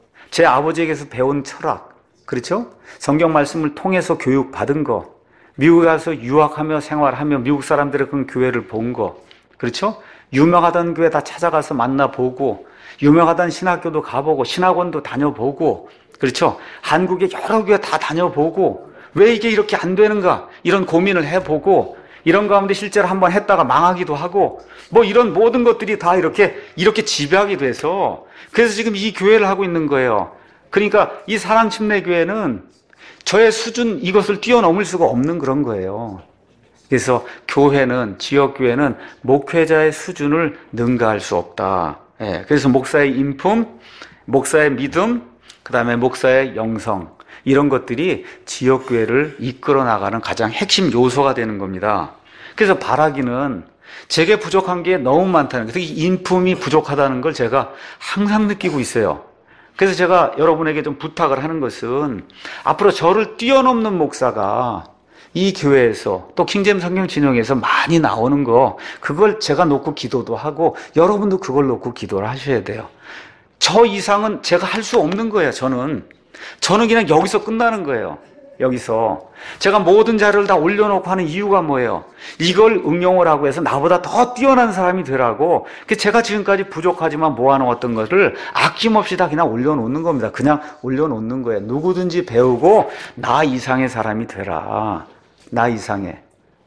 제 아버지에게서 배운 철학 그렇죠? 성경 말씀을 통해서 교육받은 거, 미국에 가서 유학하며 생활하며 미국 사람들의 그 교회를 본 거, 그렇죠? 유명하던 교회 다 찾아가서 만나보고, 유명하던 신학교도 가보고, 신학원도 다녀보고, 그렇죠? 한국의 여러 교회 다 다녀보고, 왜 이게 이렇게 안 되는가? 이런 고민을 해보고, 이런 가운데 실제로 한번 했다가 망하기도 하고, 이런 모든 것들이 다 이렇게 집약이 돼서, 그래서 지금 이 교회를 하고 있는 거예요. 그러니까 이 사랑침례교회는 저의 수준 이것을 뛰어넘을 수가 없는 그런 거예요. 그래서 교회는 지역교회는 목회자의 수준을 능가할 수 없다. 그래서 목사의 인품, 목사의 믿음, 그 다음에 목사의 영성 이런 것들이 지역교회를 이끌어 나가는 가장 핵심 요소가 되는 겁니다. 그래서 바라기는 제게 부족한 게 너무 많다는 거예요. 특히 인품이 부족하다는 걸 제가 항상 느끼고 있어요. 그래서 제가 여러분에게 좀 부탁을 하는 것은 앞으로 저를 뛰어넘는 목사가 이 교회에서 또 킹제임스 성경 진영에서 많이 나오는 거 그걸 제가 놓고 기도도 하고 여러분도 그걸 놓고 기도를 하셔야 돼요. 저 이상은 제가 할 수 없는 거예요. 저는 그냥 여기서 끝나는 거예요. 여기서 제가 모든 자료를 다 올려놓고 하는 이유가 뭐예요? 이걸 응용을 하고 해서 나보다 더 뛰어난 사람이 되라고 제가 지금까지 부족하지만 모아놓았던 것을 아낌없이 다 그냥 올려놓는 겁니다. 그냥 올려놓는 거예요. 누구든지 배우고 나 이상의 사람이 되라. 나 이상의.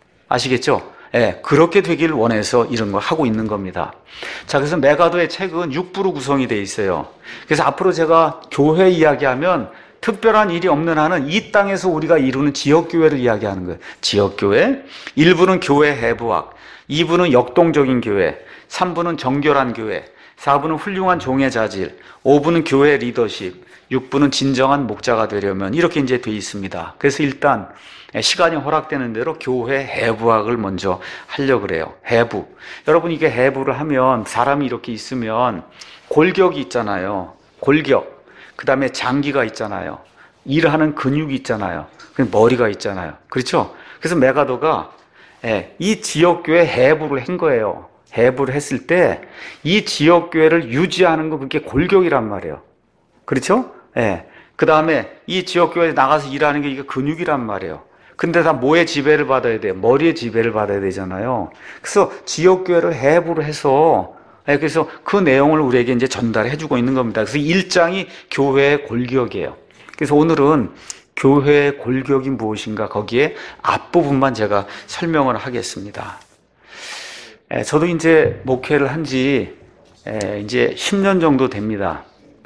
아시겠죠? 그렇게 되길 원해서 이런 걸 하고 있는 겁니다. 자, 그래서 메가도의 책은 6부로 구성이 되어 있어요. 그래서 앞으로 제가 교회 이야기하면 특별한 일이 없는 한은 이 땅에서 우리가 이루는 지역교회를 이야기하는 거예요. 지역교회. 1부는 교회 해부학, 2부는 역동적인 교회, 3부는 정결한 교회, 4부는 훌륭한 종의 자질, 5부는 교회 리더십, 6부는 진정한 목자가 되려면 이렇게 이제 돼 있습니다. 그래서 일단 시간이 허락되는 대로 교회 해부학을 먼저 하려고 그래요. 해부. 여러분 이게 해부를 하면 사람이 이렇게 있으면 골격이 있잖아요. 골격. 그 다음에 장기가 있잖아요. 일을 하는 근육이 있잖아요. 머리가 있잖아요. 그렇죠? 그래서 메가도가 이 지역교회 해부를 한 거예요. 해부를 했을 때 이 지역교회를 유지하는 거 그게 골격이란 말이에요. 그렇죠? 그 다음에 이 지역교회에 나가서 일하는 게 이게 근육이란 말이에요. 근데 다 뭐의 지배를 받아야 돼요? 머리의 지배를 받아야 되잖아요. 그래서 지역교회를 해부를 해서 그래서 그 내용을 우리에게 이제 전달해 주고 있는 겁니다. 그래서 1장이 교회의 골격이에요. 그래서 오늘은 교회의 골격이 무엇인가 거기에 앞부분만 제가 설명을 하겠습니다. 저도 이제 목회를 한 지 이제 10년 정도 됩니다.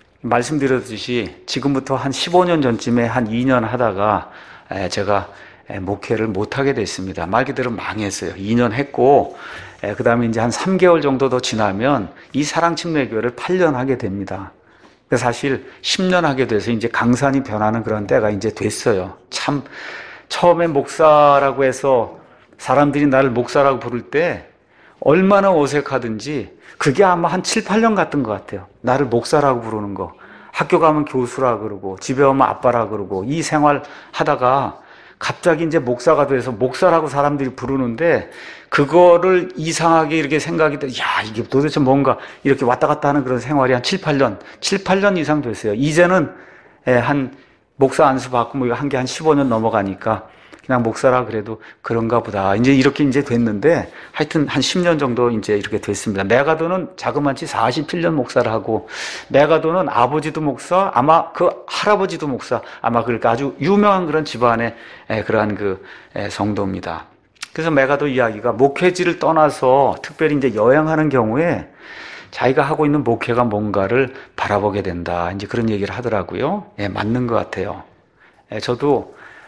말씀드렸듯이 지금부터 한 15년 전쯤에 한 2년 하다가 제가 목회를 못하게 됐습니다. 말 그대로 망했어요. 2년 했고 그 다음에 이제 한 3개월 정도 더 지나면 이 사랑침례교회를 8년 하게 됩니다. 사실 10년 하게 돼서 이제 강산이 변하는 그런 때가 이제 됐어요. 참 처음에 목사라고 해서 사람들이 나를 목사라고 부를 때 얼마나 어색하든지 그게 아마 한 7, 8년 갔던 것 같아요. 나를 목사라고 부르는 거. 학교 가면 교수라 그러고 집에 오면 아빠라 그러고 이 생활 하다가 갑자기 이제 목사가 돼서 목사라고 사람들이 부르는데 그거를 이상하게 이렇게 생각이 돼. 야, 이게 도대체 뭔가 이렇게 왔다 갔다 하는 그런 생활이 한 7, 8년 이상 됐어요. 이제는 한 목사 안수 받고 뭐 한 게 한 15년 넘어가니까 그냥 목사라 그래도 그런가 보다. 이제 이렇게 이제 됐는데 하여튼 한 10년 정도 이제 이렇게 됐습니다. 메가도는 자그마치 47년 목사를 하고 메가도는 아버지도 목사, 아마 그 할아버지도 목사, 아마 그러니까 아주 유명한 그런 집안의 그러한 그 성도입니다. 그래서 메가도 이야기가 목회지를 떠나서 특별히 이제 여행하는 경우에 자기가 하고 있는 목회가 뭔가를 바라보게 된다. 이제 그런 얘기를 하더라고요. 맞는 것 같아요. 저도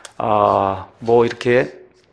뭐 이렇게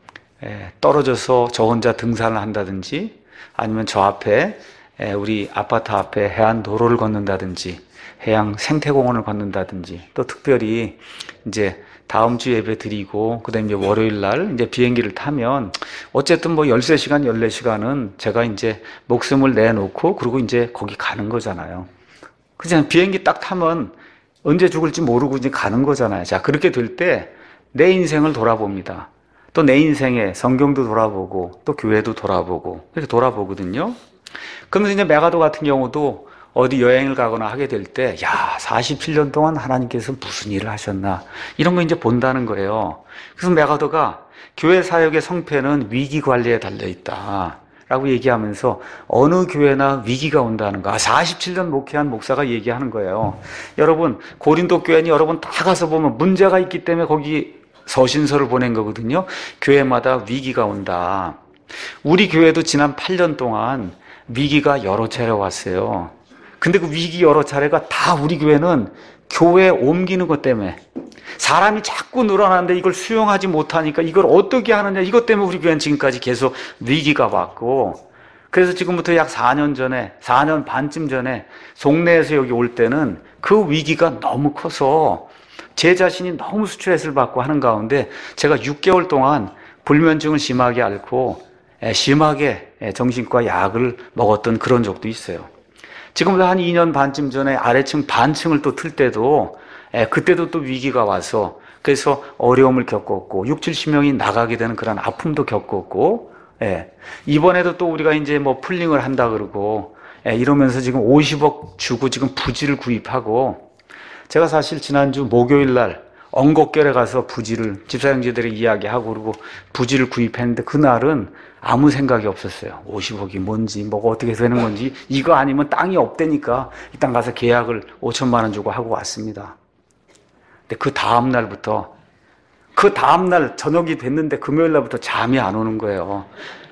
떨어져서 저 혼자 등산을 한다든지 아니면 저 앞에 우리 아파트 앞에 해안 도로를 걷는다든지 해양 생태공원을 걷는다든지 또 특별히 이제 다음 주 예배 드리고 그다음에 이제 월요일 날 이제 비행기를 타면 어쨌든 뭐 13시간, 14시간은 제가 이제 목숨을 내놓고 그리고 이제 거기 가는 거잖아요. 그냥 비행기 딱 타면 언제 죽을지 모르고 이제 가는 거잖아요. 자, 그렇게 될 때 내 인생을 돌아봅니다. 또 내 인생에 성경도 돌아보고 또 교회도 돌아보고 이렇게 돌아보거든요. 그러면서 이제 메가도 같은 경우도 어디 여행을 가거나 하게 될 때, 야, 47년 동안 하나님께서 무슨 일을 하셨나 이런 거 이제 본다는 거예요. 그래서 메가도가 교회 사역의 성패는 위기 관리에 달려 있다 라고 얘기하면서 어느 교회나 위기가 온다는 거. 47년 목회한 목사가 얘기하는 거예요. 여러분 고린도 교회는 여러분 다 가서 보면 문제가 있기 때문에 거기 서신서를 보낸 거거든요. 교회마다 위기가 온다. 우리 교회도 지난 8년 동안 위기가 여러 차례 왔어요. 근데 그 위기 여러 차례가 다 우리 교회는 교회에 옮기는 것 때문에 사람이 자꾸 늘어나는데 이걸 수용하지 못하니까 이걸 어떻게 하느냐 이것 때문에 우리 교회는 지금까지 계속 위기가 왔고 그래서 지금부터 약 4년 전에 4년 반쯤 전에 송내에서 여기 올 때는 그 위기가 너무 커서 제 자신이 너무 스트레스를 받고 하는 가운데 제가 6개월 동안 불면증을 심하게 앓고 심하게 정신과 약을 먹었던 그런 적도 있어요. 지금부터 한 2년 반쯤 전에 아래층 반층을 또 틀 때도 그때도 또 위기가 와서 그래서 어려움을 겪었고 6, 70명이 나가게 되는 그런 아픔도 겪었고 이번에도 또 우리가 이제 뭐 풀링을 한다 그러고 이러면서 지금 50억 주고 지금 부지를 구입하고 제가 사실 지난주 목요일 날 엉곡결에 가서 부지를 집사형제들이 이야기하고 그러고 부지를 구입했는데 그날은 아무 생각이 없었어요. 50억이 뭔지 뭐가 어떻게 되는 건지 이거 아니면 땅이 없다니까 일단 가서 계약을 5천만 원 주고 하고 왔습니다. 근데 그 다음 날부터 그 다음 날 저녁이 됐는데 금요일 날부터 잠이 안 오는 거예요.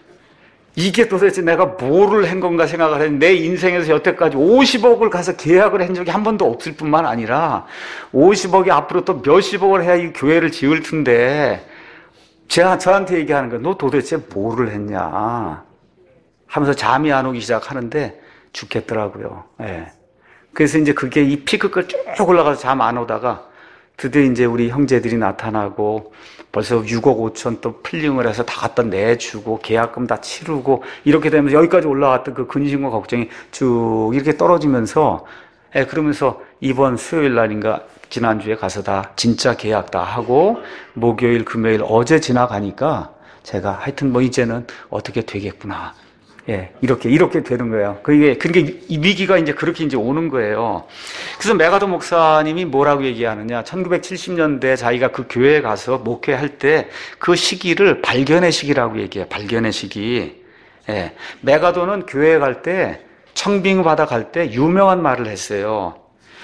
이게 도대체 내가 뭐를 한 건가 생각을 했는데 내 인생에서 여태까지 50억을 가서 계약을 한 적이 한 번도 없을 뿐만 아니라 50억이 앞으로 또 몇십억을 해야 이 교회를 지을 텐데 제가 저한테 얘기하는 거예요. 너 도대체 뭐를 했냐 하면서 잠이 안 오기 시작하는데 죽겠더라고요. 그래서 이제 그게 이 피크까지 쭉 올라가서 잠 안 오다가 드디어 이제 우리 형제들이 나타나고 벌써 6억 5천 또 풀링을 해서 다 갖다 내주고 계약금 다 치르고 이렇게 되면서 여기까지 올라왔던 그 근심과 걱정이 쭉 이렇게 떨어지면서 그러면서 이번 수요일 날인가 지난주에 가서 다 진짜 계약 다 하고 목요일 금요일 어제 지나가니까 제가 하여튼 뭐 이제는 어떻게 되겠구나 예, 이렇게 되는 거예요. 그러니까 이 위기가 이제 그렇게 이제 오는 거예요. 그래서 메가더 목사님이 뭐라고 얘기하느냐. 1970년대 자기가 그 교회에 가서 목회할 때 그 시기를 발견의 시기라고 얘기해요. 발견의 시기. 예. 메가더는 교회에 갈 때, 청빙 받아 갈 때 유명한 말을 했어요.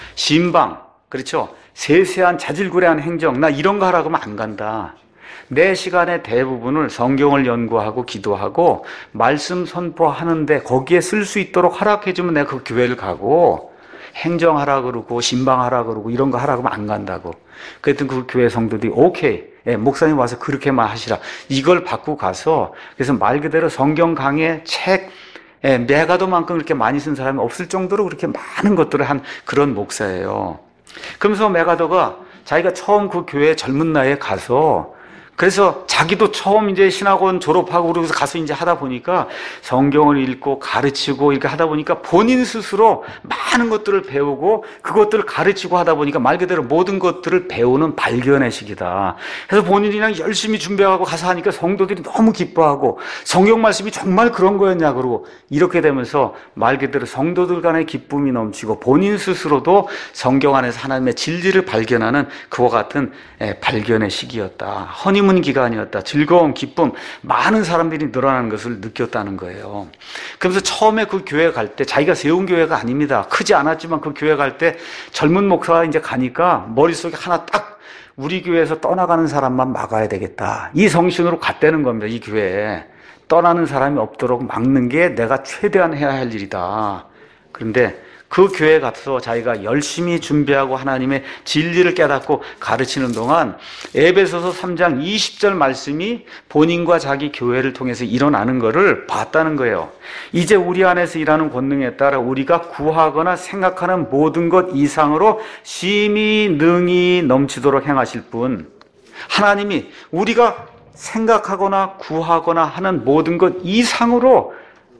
신방, 그렇죠? 세세한 자질구레한 행정, 나 이런 거 하라고 하면 안 간다. 내 시간의 대부분을 성경을 연구하고 기도하고 말씀 선포하는데 거기에 쓸 수 있도록 허락해주면 내가 그 교회를 가고, 행정하라 그러고 신방하라 그러고 이런 거 하라고 하면 안 간다고. 그랬더니 그 교회 성도들이 오케이, 예, 목사님 와서 그렇게만 하시라. 이걸 받고 가서, 그래서 말 그대로 성경 강의 책, 예, 메가더만큼 그렇게 많이 쓴 사람이 없을 정도로 그렇게 많은 것들을 한 그런 목사예요. 그러면서 메가더가 자기가 처음 그 교회 젊은 나이에 가서, 그래서 자기도 처음 이제 신학원 졸업하고 그러고서 가서 이제 하다 보니까 성경을 읽고 가르치고 이렇게 하다 보니까 본인 스스로 많은 것들을 배우고 그것들을 가르치고 하다 보니까 말 그대로 모든 것들을 배우는 발견의 시기다. 그래서 본인이 그냥 열심히 준비하고 가서 하니까 성도들이 너무 기뻐하고 성경 말씀이 정말 그런 거였냐 그러고 이렇게 되면서 말 그대로 성도들 간의 기쁨이 넘치고 본인 스스로도 성경 안에서 하나님의 진리를 발견하는 그와 같은 발견의 시기였다. 허니문 기간이었다. 즐거움, 기쁨, 많은 사람들이 늘어나는 것을 느꼈다는 거예요. 그러면서 처음에 그 교회 갈 때, 자기가 세운 교회가 아닙니다. 크지 않았지만 그 교회 갈 때 젊은 목사가 이제 가니까 머릿속에 하나 딱 우리 교회에서 떠나가는 사람만 막아야 되겠다. 이 성신으로 갔다는 겁니다. 이 교회에. 떠나는 사람이 없도록 막는 게 내가 최대한 해야 할 일이다. 그런데 그 교회에 가서 자기가 열심히 준비하고 하나님의 진리를 깨닫고 가르치는 동안 에베소서 3장 20절 말씀이 본인과 자기 교회를 통해서 일어나는 것을 봤다는 거예요. 이제 우리 안에서 일하는 권능에 따라 우리가 구하거나 생각하는 모든 것 이상으로 심히 능히 넘치도록 행하실 분, 하나님이 우리가 생각하거나 구하거나 하는 모든 것 이상으로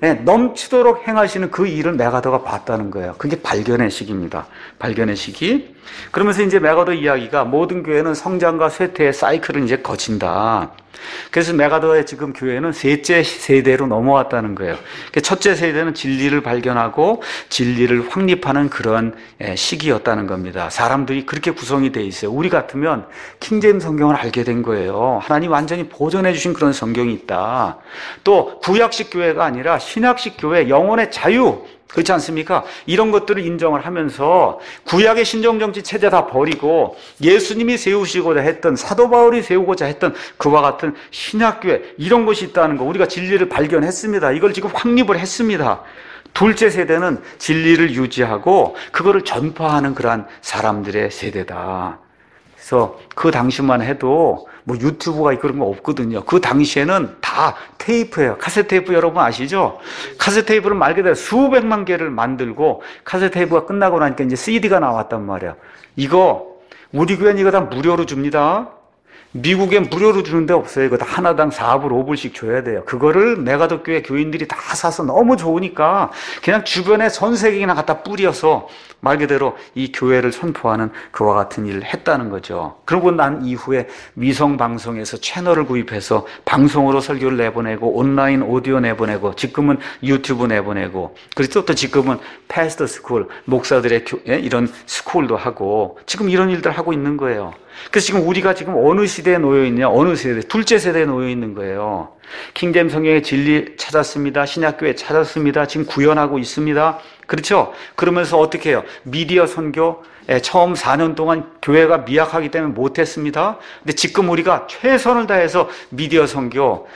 넘치도록 행하시는 그 일을 메가더가 봤다는 거예요. 그게 발견의 시기입니다. 발견의 시기. 그러면서 이제 메가더 이야기가 모든 교회는 성장과 쇠퇴의 사이클을 이제 거친다. 그래서 메가더의 지금 교회는 셋째 세대로 넘어왔다는 거예요. 첫째 세대는 진리를 발견하고 진리를 확립하는 그런 시기였다는 겁니다. 사람들이 그렇게 구성이 돼 있어요. 우리 같으면 킹제임스 성경을 알게 된 거예요. 하나님 완전히 보존해 주신 그런 성경이 있다. 또 구약식 교회가 아니라 신약식 교회, 영혼의 자유, 그렇지 않습니까? 이런 것들을 인정을 하면서 구약의 신정정치 체제 다 버리고 예수님이 세우시고자 했던, 사도 바울이 세우고자 했던 그와 같은 신약교회, 이런 것이 있다는 거 우리가 진리를 발견했습니다. 이걸 지금 확립을 했습니다. 둘째 세대는 진리를 유지하고 그거를 전파하는 그러한 사람들의 세대다. 그래서 그 당시만 해도 뭐 유튜브가 그런 거 없거든요. 그 당시에는 다 테이프예요. 카세트 테이프 여러분 아시죠? 카세트 테이프를 말 그대로 수백만 개를 만들고 카세트 테이프가 끝나고 나니까 이제 CD가 나왔단 말이에요. 이거 우리 교회는 이거 다 무료로 줍니다. 미국엔 무료로 주는 데 없어요. 이거 다 하나당 4불, 5불씩 줘야 돼요. 그거를 메가더 교회 교인들이 다 사서 너무 좋으니까 그냥 주변에 전 세계나 갖다 뿌려서 말 그대로 이 교회를 선포하는 그와 같은 일을 했다는 거죠. 그리고 난 이후에 위성방송에서 채널을 구입해서 방송으로 설교를 내보내고 온라인 오디오 내보내고 지금은 유튜브 내보내고 그리고 또 지금은 패스터 스쿨, 목사들의 이런 스쿨도 하고 지금 이런 일들 하고 있는 거예요. 그래서 지금 우리가 지금 어느 시대에 놓여 있느냐? 어느 세대? 둘째 세대에 놓여 있는 거예요. 킹제임스 성경의 진리 찾았습니다. 신약교회 찾았습니다. 지금 구현하고 있습니다. 그렇죠? 그러면서 어떻게 해요? 미디어 선교, 처음 4년 동안 교회가 미약하기 때문에 못했습니다. 근데 지금 우리가 최선을 다해서 미디어 선교,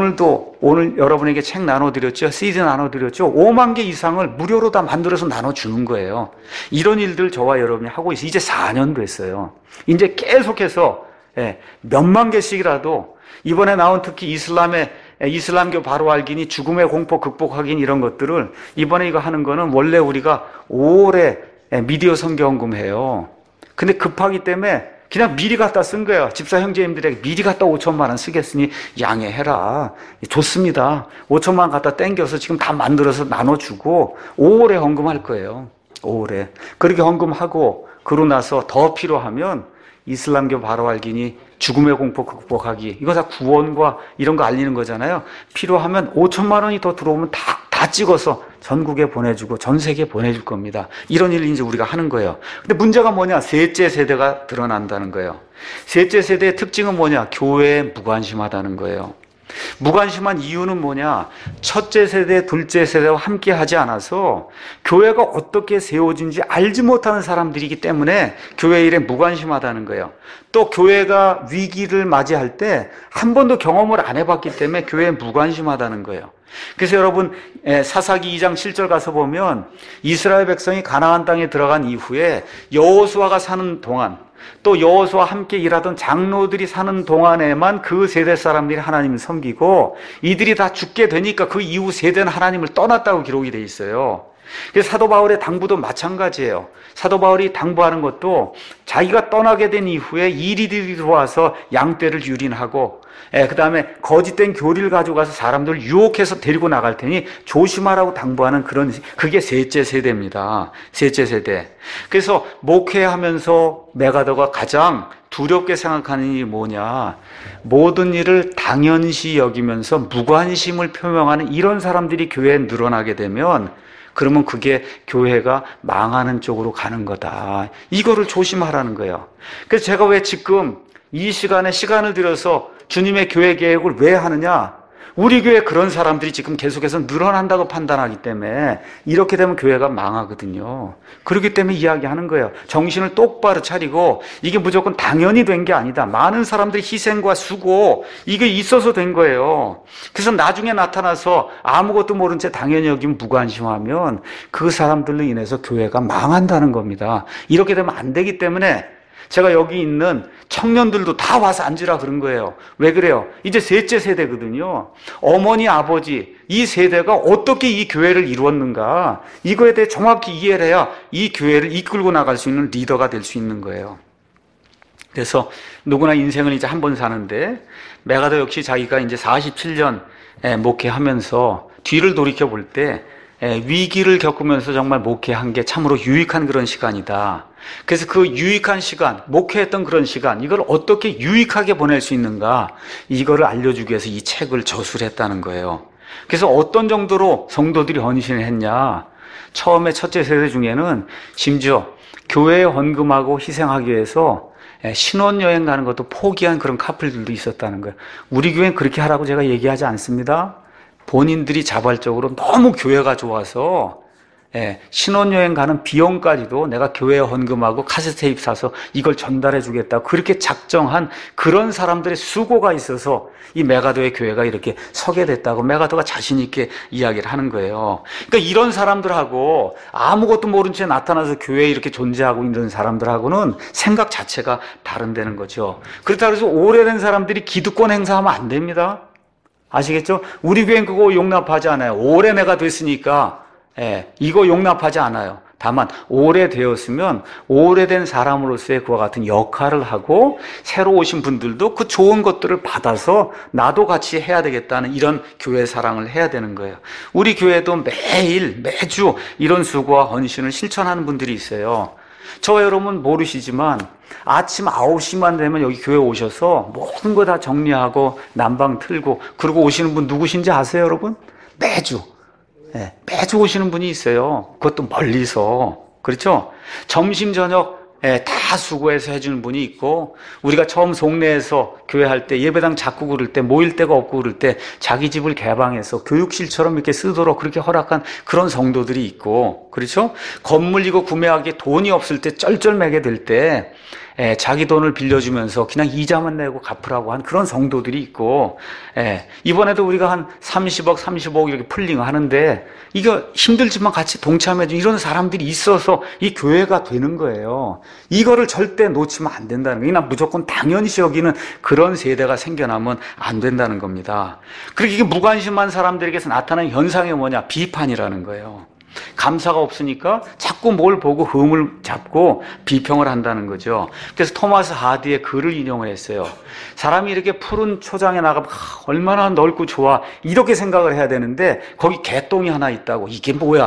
오늘 여러분에게 책 나눠드렸죠? CD 나눠드렸죠? 5만 개 이상을 무료로 다 만들어서 나눠주는 거예요. 이런 일들 저와 여러분이 하고 있어요. 이제 4년 됐어요. 이제 계속해서 몇만 개씩이라도 이번에 나온 특히 이슬람교 바로 알기니 죽음의 공포 극복하긴 이런 것들을 이번에 이거 하는 거는 원래 우리가 5월에 미디어 선교헌금해요. 근데 급하기 때문에 그냥 미리 갖다 쓴 거예요. 집사 형제님들에게 미리 갖다 5천만 원 쓰겠으니 양해해라. 좋습니다. 5천만 원 갖다 땡겨서 지금 다 만들어서 나눠주고 5월에 헌금할 거예요. 5월에. 그렇게 헌금하고 그러고 나서 더 필요하면 이슬람교 바로 알기니 죽음의 공포 극복하기. 이거 다 구원과 이런 거 알리는 거잖아요. 필요하면 5천만 원이 더 들어오면 다 찍어서 전국에 보내주고 전 세계에 보내줄 겁니다. 이런 일을 이제 우리가 하는 거예요. 근데 문제가 뭐냐? 셋째 세대가 드러난다는 거예요. 셋째 세대의 특징은 뭐냐? 교회에 무관심하다는 거예요. 무관심한 이유는 뭐냐? 첫째 세대, 둘째 세대와 함께 하지 않아서 교회가 어떻게 세워진지 알지 못하는 사람들이기 때문에 교회 일에 무관심하다는 거예요. 또 교회가 위기를 맞이할 때 한 번도 경험을 안 해봤기 때문에 교회에 무관심하다는 거예요. 그래서 여러분 사사기 2장 7절 가서 보면 이스라엘 백성이 가나안 땅에 들어간 이후에 여호수아가 사는 동안 또 여호수아와 함께 일하던 장로들이 사는 동안에만 그 세대 사람들이 하나님을 섬기고 이들이 다 죽게 되니까 그 이후 세대는 하나님을 떠났다고 기록이 돼 있어요. 그래서 사도 바울의 당부도 마찬가지예요. 사도 바울이 당부하는 것도 자기가 떠나게 된 이후에 이리들이 들어와서 양떼를 유린하고 그 다음에 거짓된 교리를 가지고 가서 사람들을 유혹해서 데리고 나갈 테니 조심하라고 당부하는 그게 셋째 세대입니다. 셋째 세대. 그래서 목회하면서 메가더가 가장 두렵게 생각하는 일이 뭐냐? 모든 일을 당연시 여기면서 무관심을 표명하는 이런 사람들이 교회에 늘어나게 되면 그러면 그게 교회가 망하는 쪽으로 가는 거다. 이거를 조심하라는 거예요. 그래서 제가 왜 지금 이 시간에 시간을 들여서 주님의 교회 계획을 왜 하느냐? 우리 교회 그런 사람들이 지금 계속해서 늘어난다고 판단하기 때문에 이렇게 되면 교회가 망하거든요. 그렇기 때문에 이야기하는 거예요. 정신을 똑바로 차리고 이게 무조건 당연히 된 게 아니다. 많은 사람들의 희생과 수고 이게 있어서 된 거예요. 그래서 나중에 나타나서 아무것도 모른 채 당연히 여기면 무관심하면 그 사람들로 인해서 교회가 망한다는 겁니다. 이렇게 되면 안 되기 때문에 제가 여기 있는 청년들도 다 와서 앉으라 그런 거예요. 왜 그래요? 이제 셋째 세대거든요. 어머니, 아버지, 이 세대가 어떻게 이 교회를 이루었는가, 이거에 대해 정확히 이해를 해야 이 교회를 이끌고 나갈 수 있는 리더가 될 수 있는 거예요. 그래서 누구나 인생을 이제 한 번 사는데, 메가더 역시 자기가 이제 47년 목회하면서 뒤를 돌이켜 볼 때, 위기를 겪으면서 정말 목회한 게 참으로 유익한 그런 시간이다. 그래서 그 유익한 시간, 목회했던 그런 시간, 이걸 어떻게 유익하게 보낼 수 있는가, 이거를 알려주기 위해서 이 책을 저술했다는 거예요. 그래서 어떤 정도로 성도들이 헌신을 했냐, 처음에 첫째 세대 중에는 심지어 교회에 헌금하고 희생하기 위해서 신혼여행 가는 것도 포기한 그런 커플들도 있었다는 거예요. 우리 교회는 그렇게 하라고 제가 얘기하지 않습니다. 본인들이 자발적으로 너무 교회가 좋아서 신혼여행 가는 비용까지도 내가 교회에 헌금하고 카세트테이프 사서 이걸 전달해 주겠다, 그렇게 작정한 그런 사람들의 수고가 있어서 이 메가더의 교회가 이렇게 서게 됐다고 메가더가 자신 있게 이야기를 하는 거예요. 그러니까 이런 사람들하고 아무것도 모른 채 나타나서 교회에 이렇게 존재하고 있는 사람들하고는 생각 자체가 다른다는 거죠. 그렇다고 해서 오래된 사람들이 기득권 행사하면 안 됩니다. 아시겠죠? 우리 교회는 그거 용납하지 않아요. 올해 내가 됐으니까 이거 용납하지 않아요. 다만 오래되었으면 오래된 사람으로서의 그와 같은 역할을 하고 새로 오신 분들도 그 좋은 것들을 받아서 나도 같이 해야 되겠다는 이런 교회 사랑을 해야 되는 거예요. 우리 교회도 매주 이런 수고와 헌신을 실천하는 분들이 있어요. 저 여러분 모르시지만 아침 9시만 되면 여기 교회 오셔서 모든 거 다 정리하고 난방 틀고 그러고 오시는 분 누구신지 아세요, 여러분? 매주 오시는 분이 있어요. 그것도 멀리서. 그렇죠? 점심 저녁 다 수고해서 해주는 분이 있고, 우리가 처음 송내에서 교회할 때 예배당 잡고 그럴 때 모일 데가 없고 그럴 때 자기 집을 개방해서 교육실처럼 이렇게 쓰도록 그렇게 허락한 그런 성도들이 있고, 그렇죠? 건물 이거 구매하기에 돈이 없을 때 쩔쩔매게 될 때 자기 돈을 빌려주면서 그냥 이자만 내고 갚으라고 한 그런 성도들이 있고, 이번에도 우리가 한 30억, 35억 이렇게 풀링 하는데 이거 힘들지만 같이 동참해준 이런 사람들이 있어서 이 교회가 되는 거예요. 이거를 절대 놓치면 안 된다는 거예요. 그냥 무조건 당연시 여기는 그런 세대가 생겨나면 안 된다는 겁니다. 그리고 이게 무관심한 사람들에게서 나타나는 현상이 뭐냐? 비판이라는 거예요. 감사가 없으니까 자꾸 뭘 보고 흠을 잡고 비평을 한다는 거죠. 그래서 토마스 하디의 글을 인용을 했어요. 사람이 이렇게 푸른 초장에 나가면 얼마나 넓고 좋아, 이렇게 생각을 해야 되는데 거기 개똥이 하나 있다고. 이게 뭐야?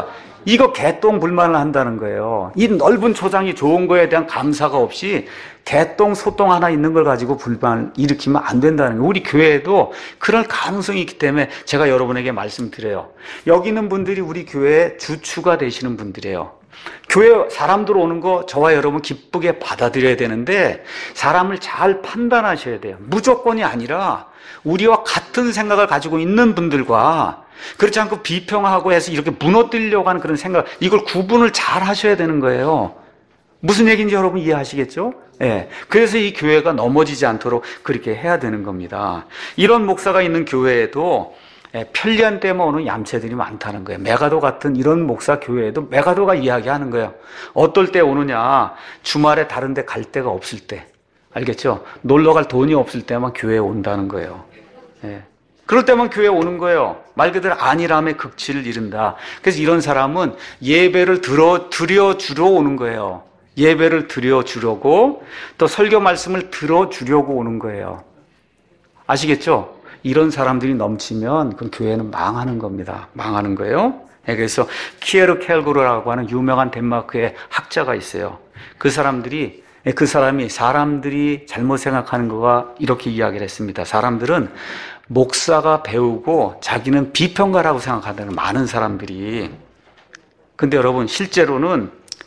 이거 개똥 불만을 한다는 거예요. 이 넓은 초장이 좋은 거에 대한 감사가 없이 개똥, 소똥 하나 있는 걸 가지고 불만을 일으키면 안 된다는 거예요. 우리 교회에도 그럴 가능성이 있기 때문에 제가 여러분에게 말씀드려요. 여기 있는 분들이 우리 교회의 주추가 되시는 분들이에요. 교회 사람들 오는 거 저와 여러분 기쁘게 받아들여야 되는데 사람을 잘 판단하셔야 돼요. 무조건이 아니라 우리와 같은 생각을 가지고 있는 분들과 그렇지 않고 비평하고 해서 이렇게 무너뜨리려고 하는 그런 생각, 이걸 구분을 잘 하셔야 되는 거예요. 무슨 얘기인지 여러분 이해하시겠죠? 예. 그래서 이 교회가 넘어지지 않도록 그렇게 해야 되는 겁니다. 이런 목사가 있는 교회에도 편리한 때만 오는 얌체들이 많다는 거예요. 메가도 같은 이런 목사 교회에도 메가도가 이야기하는 거예요. 어떨 때 오느냐? 주말에 다른 데 갈 데가 없을 때. 알겠죠? 놀러 갈 돈이 없을 때만 교회에 온다는 거예요. 예. 그럴 때만 교회에 오는 거예요. 말 그대로 안일함의 극치를 이룬다. 그래서 이런 사람은 예배를 드려주러 오는 거예요. 예배를 드려주려고 또 설교 말씀을 들어주려고 오는 거예요. 아시겠죠? 이런 사람들이 넘치면 그 교회는 망하는 겁니다. 망하는 거예요. 그래서 키에르 켈고르라고 하는 유명한 덴마크의 학자가 있어요. 그 사람이 사람들이 잘못 생각하는 거가 이렇게 이야기를 했습니다. 사람들은 목사가 배우고 자기는 비평가라고 생각한다는 많은 사람들이. 근데 여러분 실제로는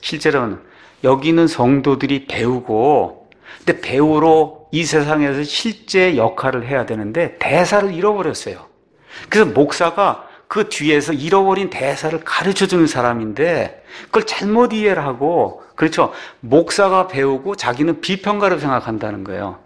여기 있는 성도들이 배우고, 근데 배우로 이 세상에서 실제 역할을 해야 되는데 대사를 잃어버렸어요. 그래서 목사가 그 뒤에서 잃어버린 대사를 가르쳐주는 사람인데 그걸 잘못 이해를 하고, 그렇죠? 목사가 배우고 자기는 비평가로 생각한다는 거예요.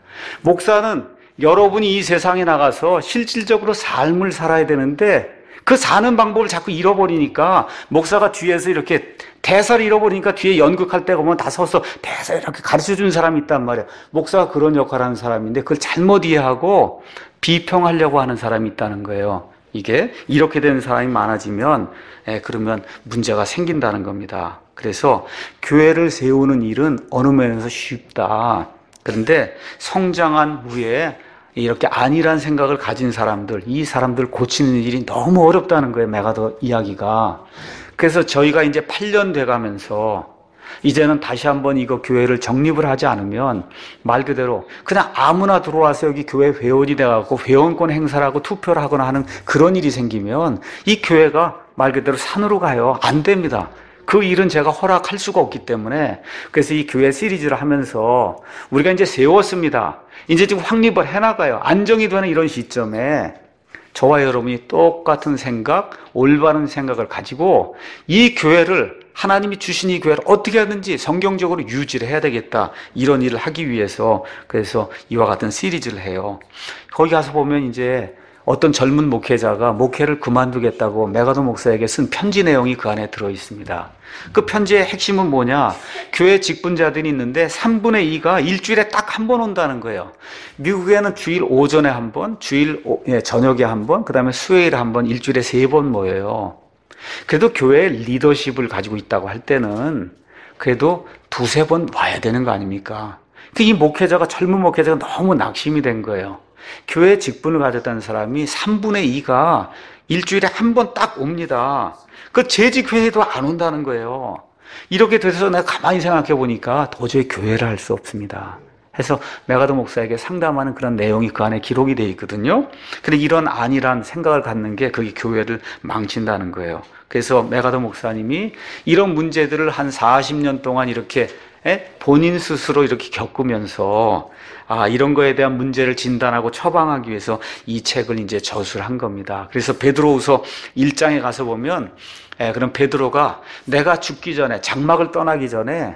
목사는 여러분이 이 세상에 나가서 실질적으로 삶을 살아야 되는데 그 사는 방법을 자꾸 잃어버리니까, 목사가 뒤에서 이렇게 대사를 잃어버리니까 뒤에 연극할 때가 오면 다 서서 대사 이렇게 가르쳐주는 사람이 있단 말이에요. 목사가 그런 역할을 하는 사람인데 그걸 잘못 이해하고 비평하려고 하는 사람이 있다는 거예요. 이게 이렇게 되는 사람이 많아지면 그러면 문제가 생긴다는 겁니다. 그래서 교회를 세우는 일은 어느 면에서 쉽다. 그런데 성장한 후에 이렇게 안일한 생각을 가진 사람들, 이 사람들 고치는 일이 너무 어렵다는 거예요. 메가도 이야기가. 그래서 저희가 이제 8년 돼가면서 이제는 다시 한번 이거 교회를 정립을 하지 않으면 말 그대로 그냥 아무나 들어와서 여기 교회 회원이 돼갖고 회원권 행사를 하고 투표를 하거나 하는 그런 일이 생기면 이 교회가 말 그대로 산으로 가요. 안 됩니다. 그 일은 제가 허락할 수가 없기 때문에, 그래서 이 교회 시리즈를 하면서 우리가 이제 세웠습니다. 이제 지금 확립을 해나가요. 안정이 되는 이런 시점에 저와 여러분이 똑같은 생각, 올바른 생각을 가지고 이 교회를, 하나님이 주신 이 교회를 어떻게 하든지 성경적으로 유지를 해야 되겠다. 이런 일을 하기 위해서 그래서 이와 같은 시리즈를 해요. 거기 가서 보면 이제 어떤 젊은 목회자가 목회를 그만두겠다고 메가도 목사에게 쓴 편지 내용이 그 안에 들어 있습니다. 그 편지의 핵심은 뭐냐? 교회 직분자들이 있는데 3분의 2가 일주일에 딱 한 번 온다는 거예요. 미국에는 주일 오전에 한 번, 저녁에 한 번, 그 다음에 수요일에 한 번, 일주일에 3번 모여요. 그래도 교회 리더십을 가지고 있다고 할 때는 그래도 2-3번 와야 되는 거 아닙니까? 이 목회자가, 젊은 목회자가 너무 낙심이 된 거예요. 교회 직분을 가졌다는 사람이 3분의 2가 일주일에 한 번 딱 옵니다. 그 재직회의도 안 온다는 거예요. 이렇게 돼서 내가 가만히 생각해 보니까 도저히 교회를 할 수 없습니다. 해서 메가도 목사에게 상담하는 그런 내용이 그 안에 기록이 되어 있거든요. 근데 이런 안일한 생각을 갖는 게 그게 교회를 망친다는 거예요. 그래서 메가도 목사님이 이런 문제들을 한 40년 동안 이렇게 본인 스스로 이렇게 겪으면서 이런 거에 대한 문제를 진단하고 처방하기 위해서 이 책을 이제 저술을 한 겁니다. 그래서 베드로후서 1장에 가서 보면 그럼 베드로가 내가 죽기 전에, 장막을 떠나기 전에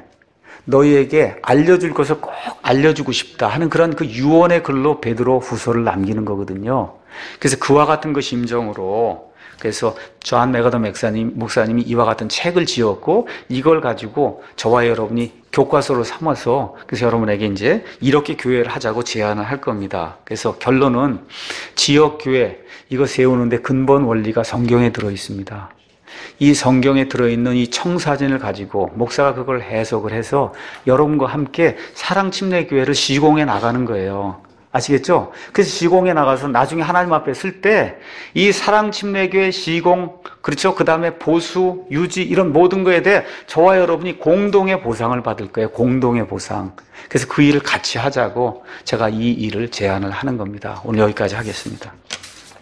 너희에게 알려줄 것을 꼭 알려주고 싶다 하는 그런 그 유언의 글로 베드로 후서를 남기는 거거든요. 그래서 그와 같은 그 심정으로, 그래서 존 메가도 목사님이 이와 같은 책을 지었고, 이걸 가지고 저와 여러분이 교과서로 삼아서, 그래서 여러분에게 이제 이렇게 교회를 하자고 제안을 할 겁니다. 그래서 결론은 지역교회 이거 세우는데 근본 원리가 성경에 들어 있습니다. 이 성경에 들어있는 이 청사진을 가지고 목사가 그걸 해석을 해서 여러분과 함께 사랑침례교회를 시공해 나가는 거예요. 아시겠죠? 그래서 시공에 나가서 나중에 하나님 앞에 설 때 이 사랑침례교회 시공, 그렇죠? 그 다음에 보수, 유지 이런 모든 거에 대해 저와 여러분이 공동의 보상을 받을 거예요. 공동의 보상. 그래서 그 일을 같이 하자고 제가 이 일을 제안을 하는 겁니다. 오늘 여기까지 하겠습니다.